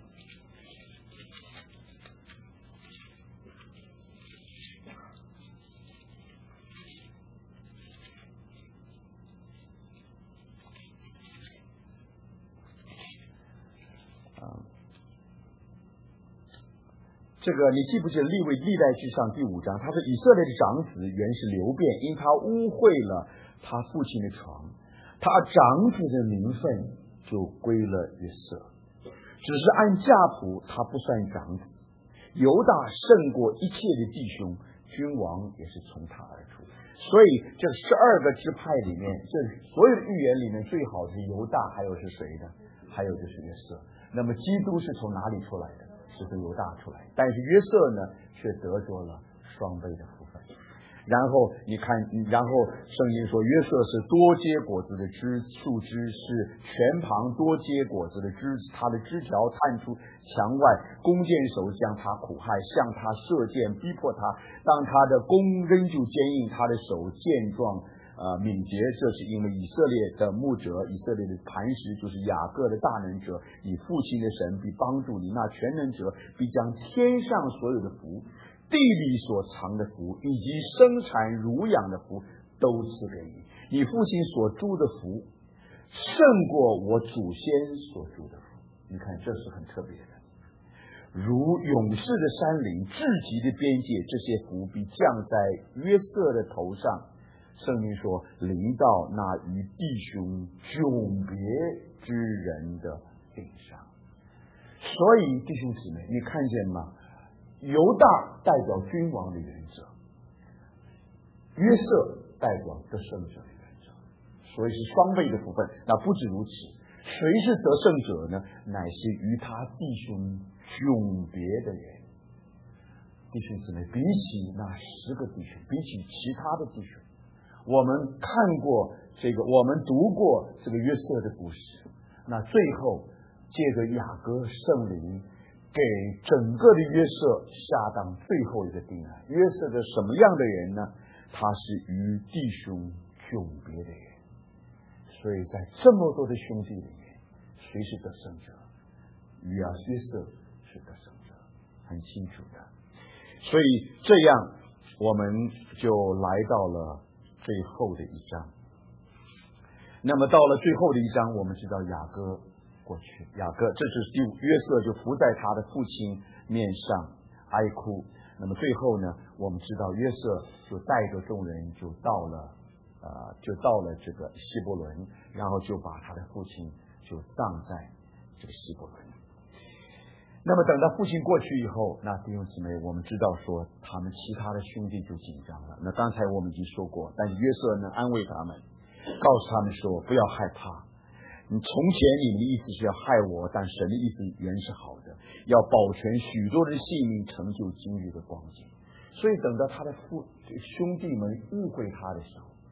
这个你记不记得利未历代志上第五章？他说以色列的长子原是流便，因他污秽了他父亲的床，他长子的名分就归了约瑟，只是按家谱他不算长子。犹大胜过一切的弟兄，君王也是从他而出。所以这十二个支派里面，这所有的预言里面最好是犹大，还有是谁呢？还有就是约瑟。那么基督是从哪里出来的？是从犹大出来，但是约瑟呢，却得着了双倍的福分。然后你看，然后圣经说约瑟是多结果子的枝树枝，是全旁多结果子的枝子，他的枝条探出墙外，弓箭手将他苦害，向他射箭逼迫他，当他的弓仍旧坚硬，他的手健壮呃，敏捷，这是因为以色列的牧者，以色列的磐石，就是雅各的大能者，你父亲的神必帮助你，那全能者必将天上所有的福，地里所藏的福，以及生产乳养的福都赐给你。你父亲所住的福胜过我祖先所住的福。你看，这是很特别的。如勇士的山岭，至极的边界，这些福必降在约瑟的头上。圣经说临到那与弟兄迥别之人的顶上。所以弟兄姊妹，你看见吗？犹大代表君王的原则，约瑟代表得胜者的原则，所以是双倍的福分。那不止如此，谁是得胜者呢？乃是与他弟兄迥别的人。弟兄姊妹，比起那十个弟兄，比起其他的弟兄，我们看过这个，我们读过这个约瑟的故事。那最后借着雅各圣灵给整个的约瑟下当最后一个定案。约瑟的什么样的人呢？他是与弟兄迥别的人。所以在这么多的兄弟里面，谁是得胜者？与啊约瑟是得胜者，很清楚的。所以这样我们就来到了最后的一章。那么到了最后的一章，我们知道雅各过去，雅各这是第五，约瑟就伏在他的父亲面上哀哭。那么最后呢，我们知道约瑟就带着众人就到了呃，就到了这个希伯伦，然后就把他的父亲就葬在这个希伯伦。那么等到父亲过去以后，那弟兄姊妹，我们知道说他们其他的兄弟就紧张了。那刚才我们已经说过，但是约瑟呢安慰他们，告诉他们说不要害怕，你从前你们的意思是要害我，但神的意思原是好的，要保全许多人的性命，成就今日的光景。所以等到他的父兄弟们误会他的时候，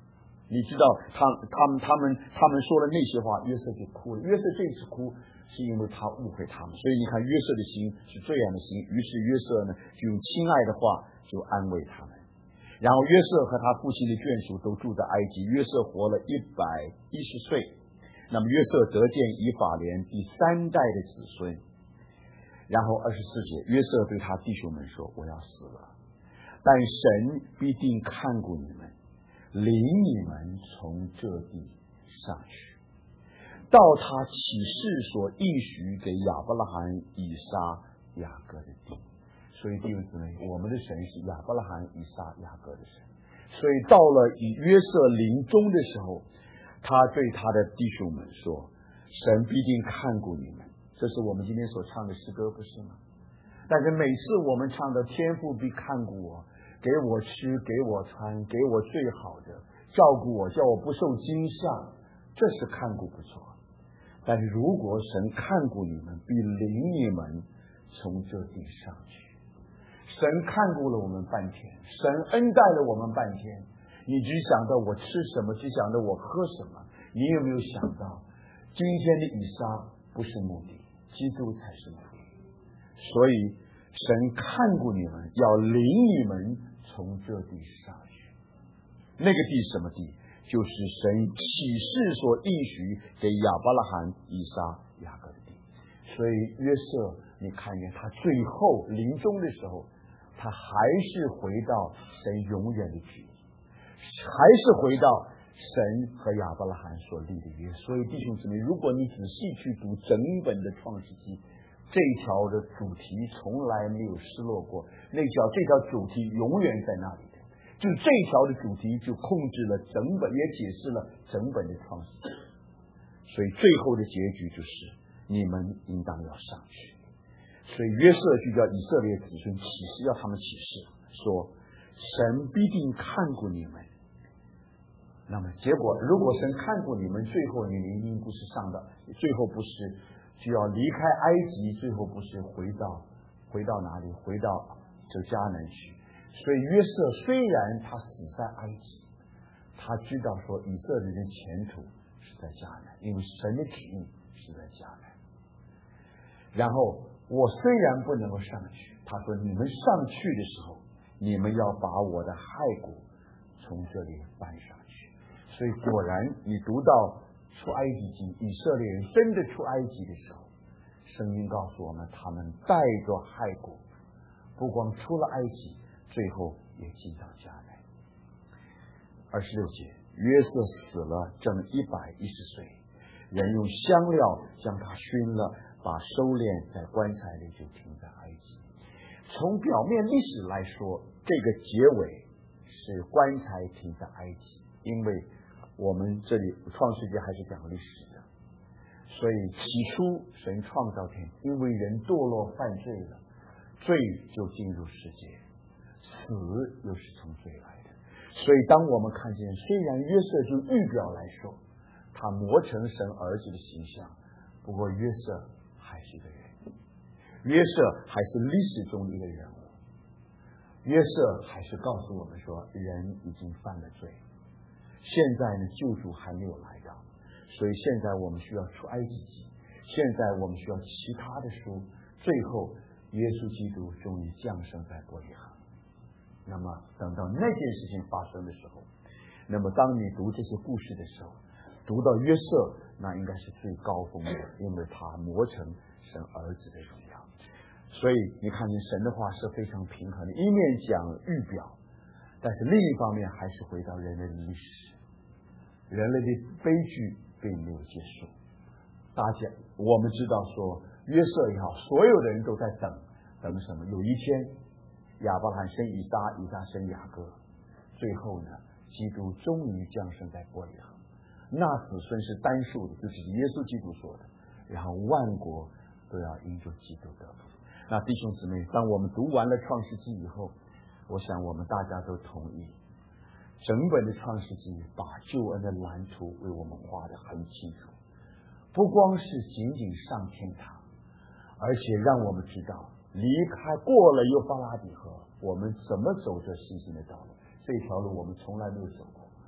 你知道他他们他们他们说了那些话，约瑟就哭了。约瑟这次哭是因为他误会他们，所以你看约瑟的心是这样的心。于是约瑟呢就用亲爱的话就安慰他们。然后约瑟和他父亲的眷属都住在埃及，约瑟活了一百一十岁。那么约瑟得见以法莲第三代的子孙。然后二十四节，约瑟对他弟兄们说：我要死了，但神必定看顾你们，领你们从这地上去，到他起誓所应许给亚伯拉罕、以撒、雅各的地。所以弟兄姊妹，我们的神是亚伯拉罕、以撒、雅各的神。所以到了以约瑟临终的时候，他对他的弟兄们说：神必定看顾你们。这是我们今天所唱的诗歌，不是吗？但是每次我们唱的天父必看顾我，给我吃，给我穿，给我最好的，照顾我，叫我不受惊吓，这是看顾不错。但是如果神看顾你们，必领你们从这地上去。神看顾了我们半天，神恩待了我们半天，你只想到我吃什么，只想到我喝什么，你有没有想到今天的以撒不是目的，基督才是目的。所以神看顾你们，要领你们从这地上去。那个地什么地？就是神启示所应许给亚伯拉罕、以撒、雅各的地。所以约瑟，你看见他最后临终的时候，他还是回到神永远的旨意，还是回到神和亚伯拉罕所立的约。所以弟兄姊妹，如果你仔细去读整本的创世纪，这条的主题从来没有失落过，那条这条主题永远在那里的。就这条的主题就控制了整本，也解释了整本的创世纪。所以最后的结局就是你们应当要上去。所以约瑟就叫以色列子孙起誓，要他们起誓说神必定看顾你们。那么结果如果神看顾你们，最后你们一定不是上到，最后不是就要离开埃及，最后不是回到回到哪里？回到这迦南去。所以约瑟虽然他死在埃及，他知道说以色列的前途是在迦南，因为神的旨意是在迦南。然后我虽然不能够上去，他说你们上去的时候，你们要把我的骸骨从这里搬上去。所以果然你读到出埃及记，以色列人真的出埃及的时候，圣经告诉我们，他们带着骸骨不光出了埃及，最后也进到迦南。二十六节，约瑟死了正一百一十岁，人用香料将他熏了，把收敛在棺材里，就停在埃及。从表面历史来说，这个结尾是棺材停在埃及，因为我们这里创世纪还是讲历史的，所以起初神创造天，因为人堕落犯罪了，罪就进入世界，死又是从罪来的。所以当我们看见，虽然约瑟就预表来说他磨成神儿子的形象，不过约瑟还是一个人，约瑟还是历史中的一个人物。约瑟还是告诉我们说，人已经犯了罪，现在呢救主还没有来到，所以现在我们需要出埃及记，现在我们需要其他的书，最后耶稣基督终于降生在伯利恒。那么等到那件事情发生的时候，那么当你读这些故事的时候，读到约瑟，那应该是最高峰的，因为他磨成神儿子的荣耀。所以你看见神的话是非常平衡的，一面讲预表，但是另一方面还是回到人类的历史，人类的悲剧并没有结束。大家我们知道说约瑟也好，所有的人都在等等什么？有一天亚伯拉罕生以撒，以撒生雅各，最后呢基督终于降生在伯利恒。那子孙是单数的，就是耶稣基督说的，然后万国都要因着基督得福。那弟兄姊妹，当我们读完了创世纪以后，我想我们大家都同意，整本的创世纪把救恩的蓝图为我们画得很清楚，不光是仅仅上天堂，而且让我们知道离开过了幼发拉底河，我们怎么走这信心的道路。这条路我们从来没有走过，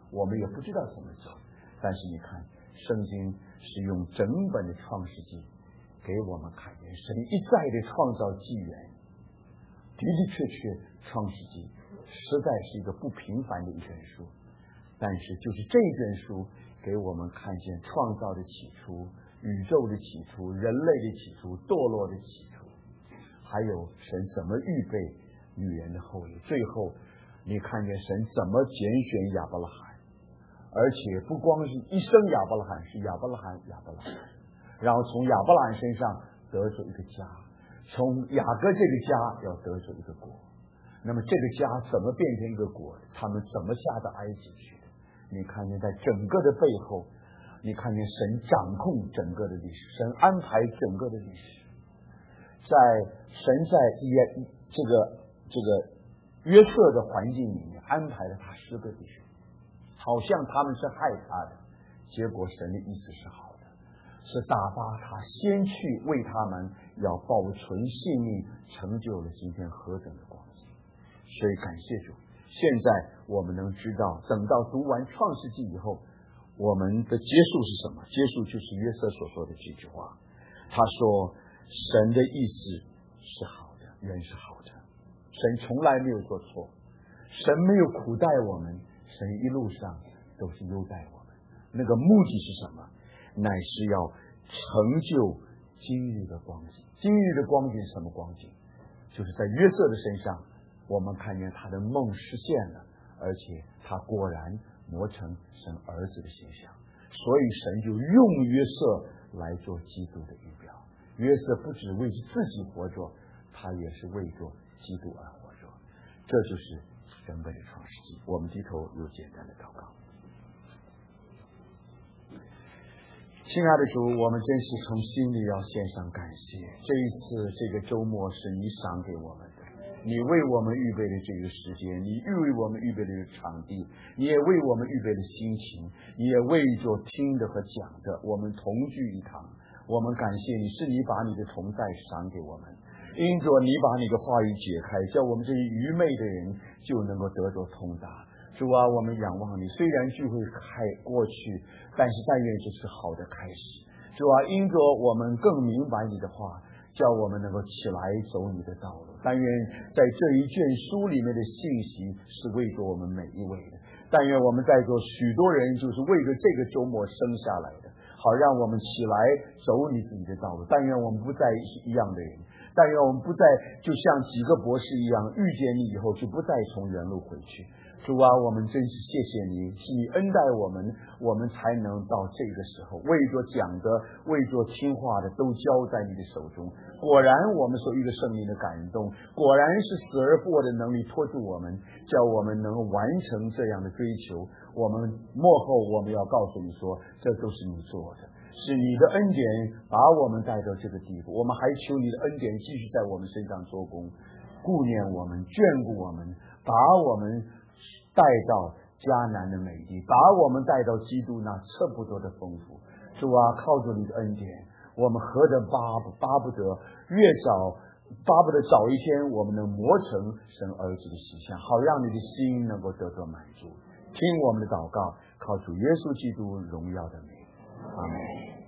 我们也不知道怎么走。但是你看，圣经是用整本的创世纪给我们看见神一再的创造纪元，的的确确创世纪实在是一个不平凡的一卷书。但是就是这卷书给我们看见创造的起初，宇宙的起初，人类的起初，堕落的起初，还有神怎么预备女人的后裔。最后你看见神怎么拣选亚伯拉罕，而且不光是一生亚伯拉罕，是亚伯拉罕亚伯拉罕，然后从亚伯拉罕身上得出一个家，从雅各这个家要得出一个国。那么这个家怎么变成一个国？他们怎么下到埃及去的？你看见在整个的背后，你看见神掌控整个的历史，神安排整个的历史。在神在约这个这个约瑟的环境里面安排了他十个弟兄，好像他们是害他的，结果神的意思是好的，是打发他先去为他们要保存性命，成就了今天何等的光景。所以感谢主，现在我们能知道，等到读完创世纪以后，我们的结束是什么？结束就是约瑟所说的这句话，他说神的意思是好的，原是好的，神从来没有做错，神没有苦待我们，神一路上都是优待我们。那个目的是什么？乃是要成就今日的光景。今日的光景是什么光景？就是在约瑟的身上，我们看见他的梦实现了，而且他果然磨成神儿子的形象，所以神就用约瑟来做基督的预表。约瑟不只为自己活着，他也是为着基督而活着。这就是整本的创世纪。我们低头有简单的祷告。亲爱的主，我们真是从心里要献上感谢。这一次这个周末是你赏给我们的，你为我们预备的这个时间，你预为我们预备的这个场地，你也为我们预备的心情，你也为着听的和讲的，我们同聚一堂。我们感谢你，是你把你的同在赏给我们，因着你把你的话语解开，叫我们这些愚昧的人就能够得着通达。主啊，我们仰望你，虽然聚会开过去，但是但愿这是好的开始。主啊，因着我们更明白你的话，叫我们能够起来走你的道路。但愿在这一卷书里面的信息是为着我们每一位的，但愿我们在座许多人就是为着这个周末生下来的，好让我们起来走你自己的道路。但愿我们不再是一样的人，但愿我们不再就像几个博士一样，遇见你以后就不再从原路回去。主啊，我们真是谢谢你，是你恩待我们，我们才能到这个时候，为着讲的，为着听话的，都交在你的手中。果然我们所遇的圣灵的感动，果然是死而复活的能力托住我们，叫我们能完成这样的追求。我们末后我们要告诉你说，这都是你做的，是你的恩典把我们带到这个地步。我们还求你的恩典继续在我们身上做工，顾念我们，眷顾我们，把我们带到迦南的美地，把我们带到基督那测不多的丰富。主啊，靠着你的恩典，我们何等巴不巴不得越早巴不得早一天我们能磨成神儿子的形象，好让你的心能够得到满足。听我们的祷告，靠主耶稣基督荣耀的名，阿们。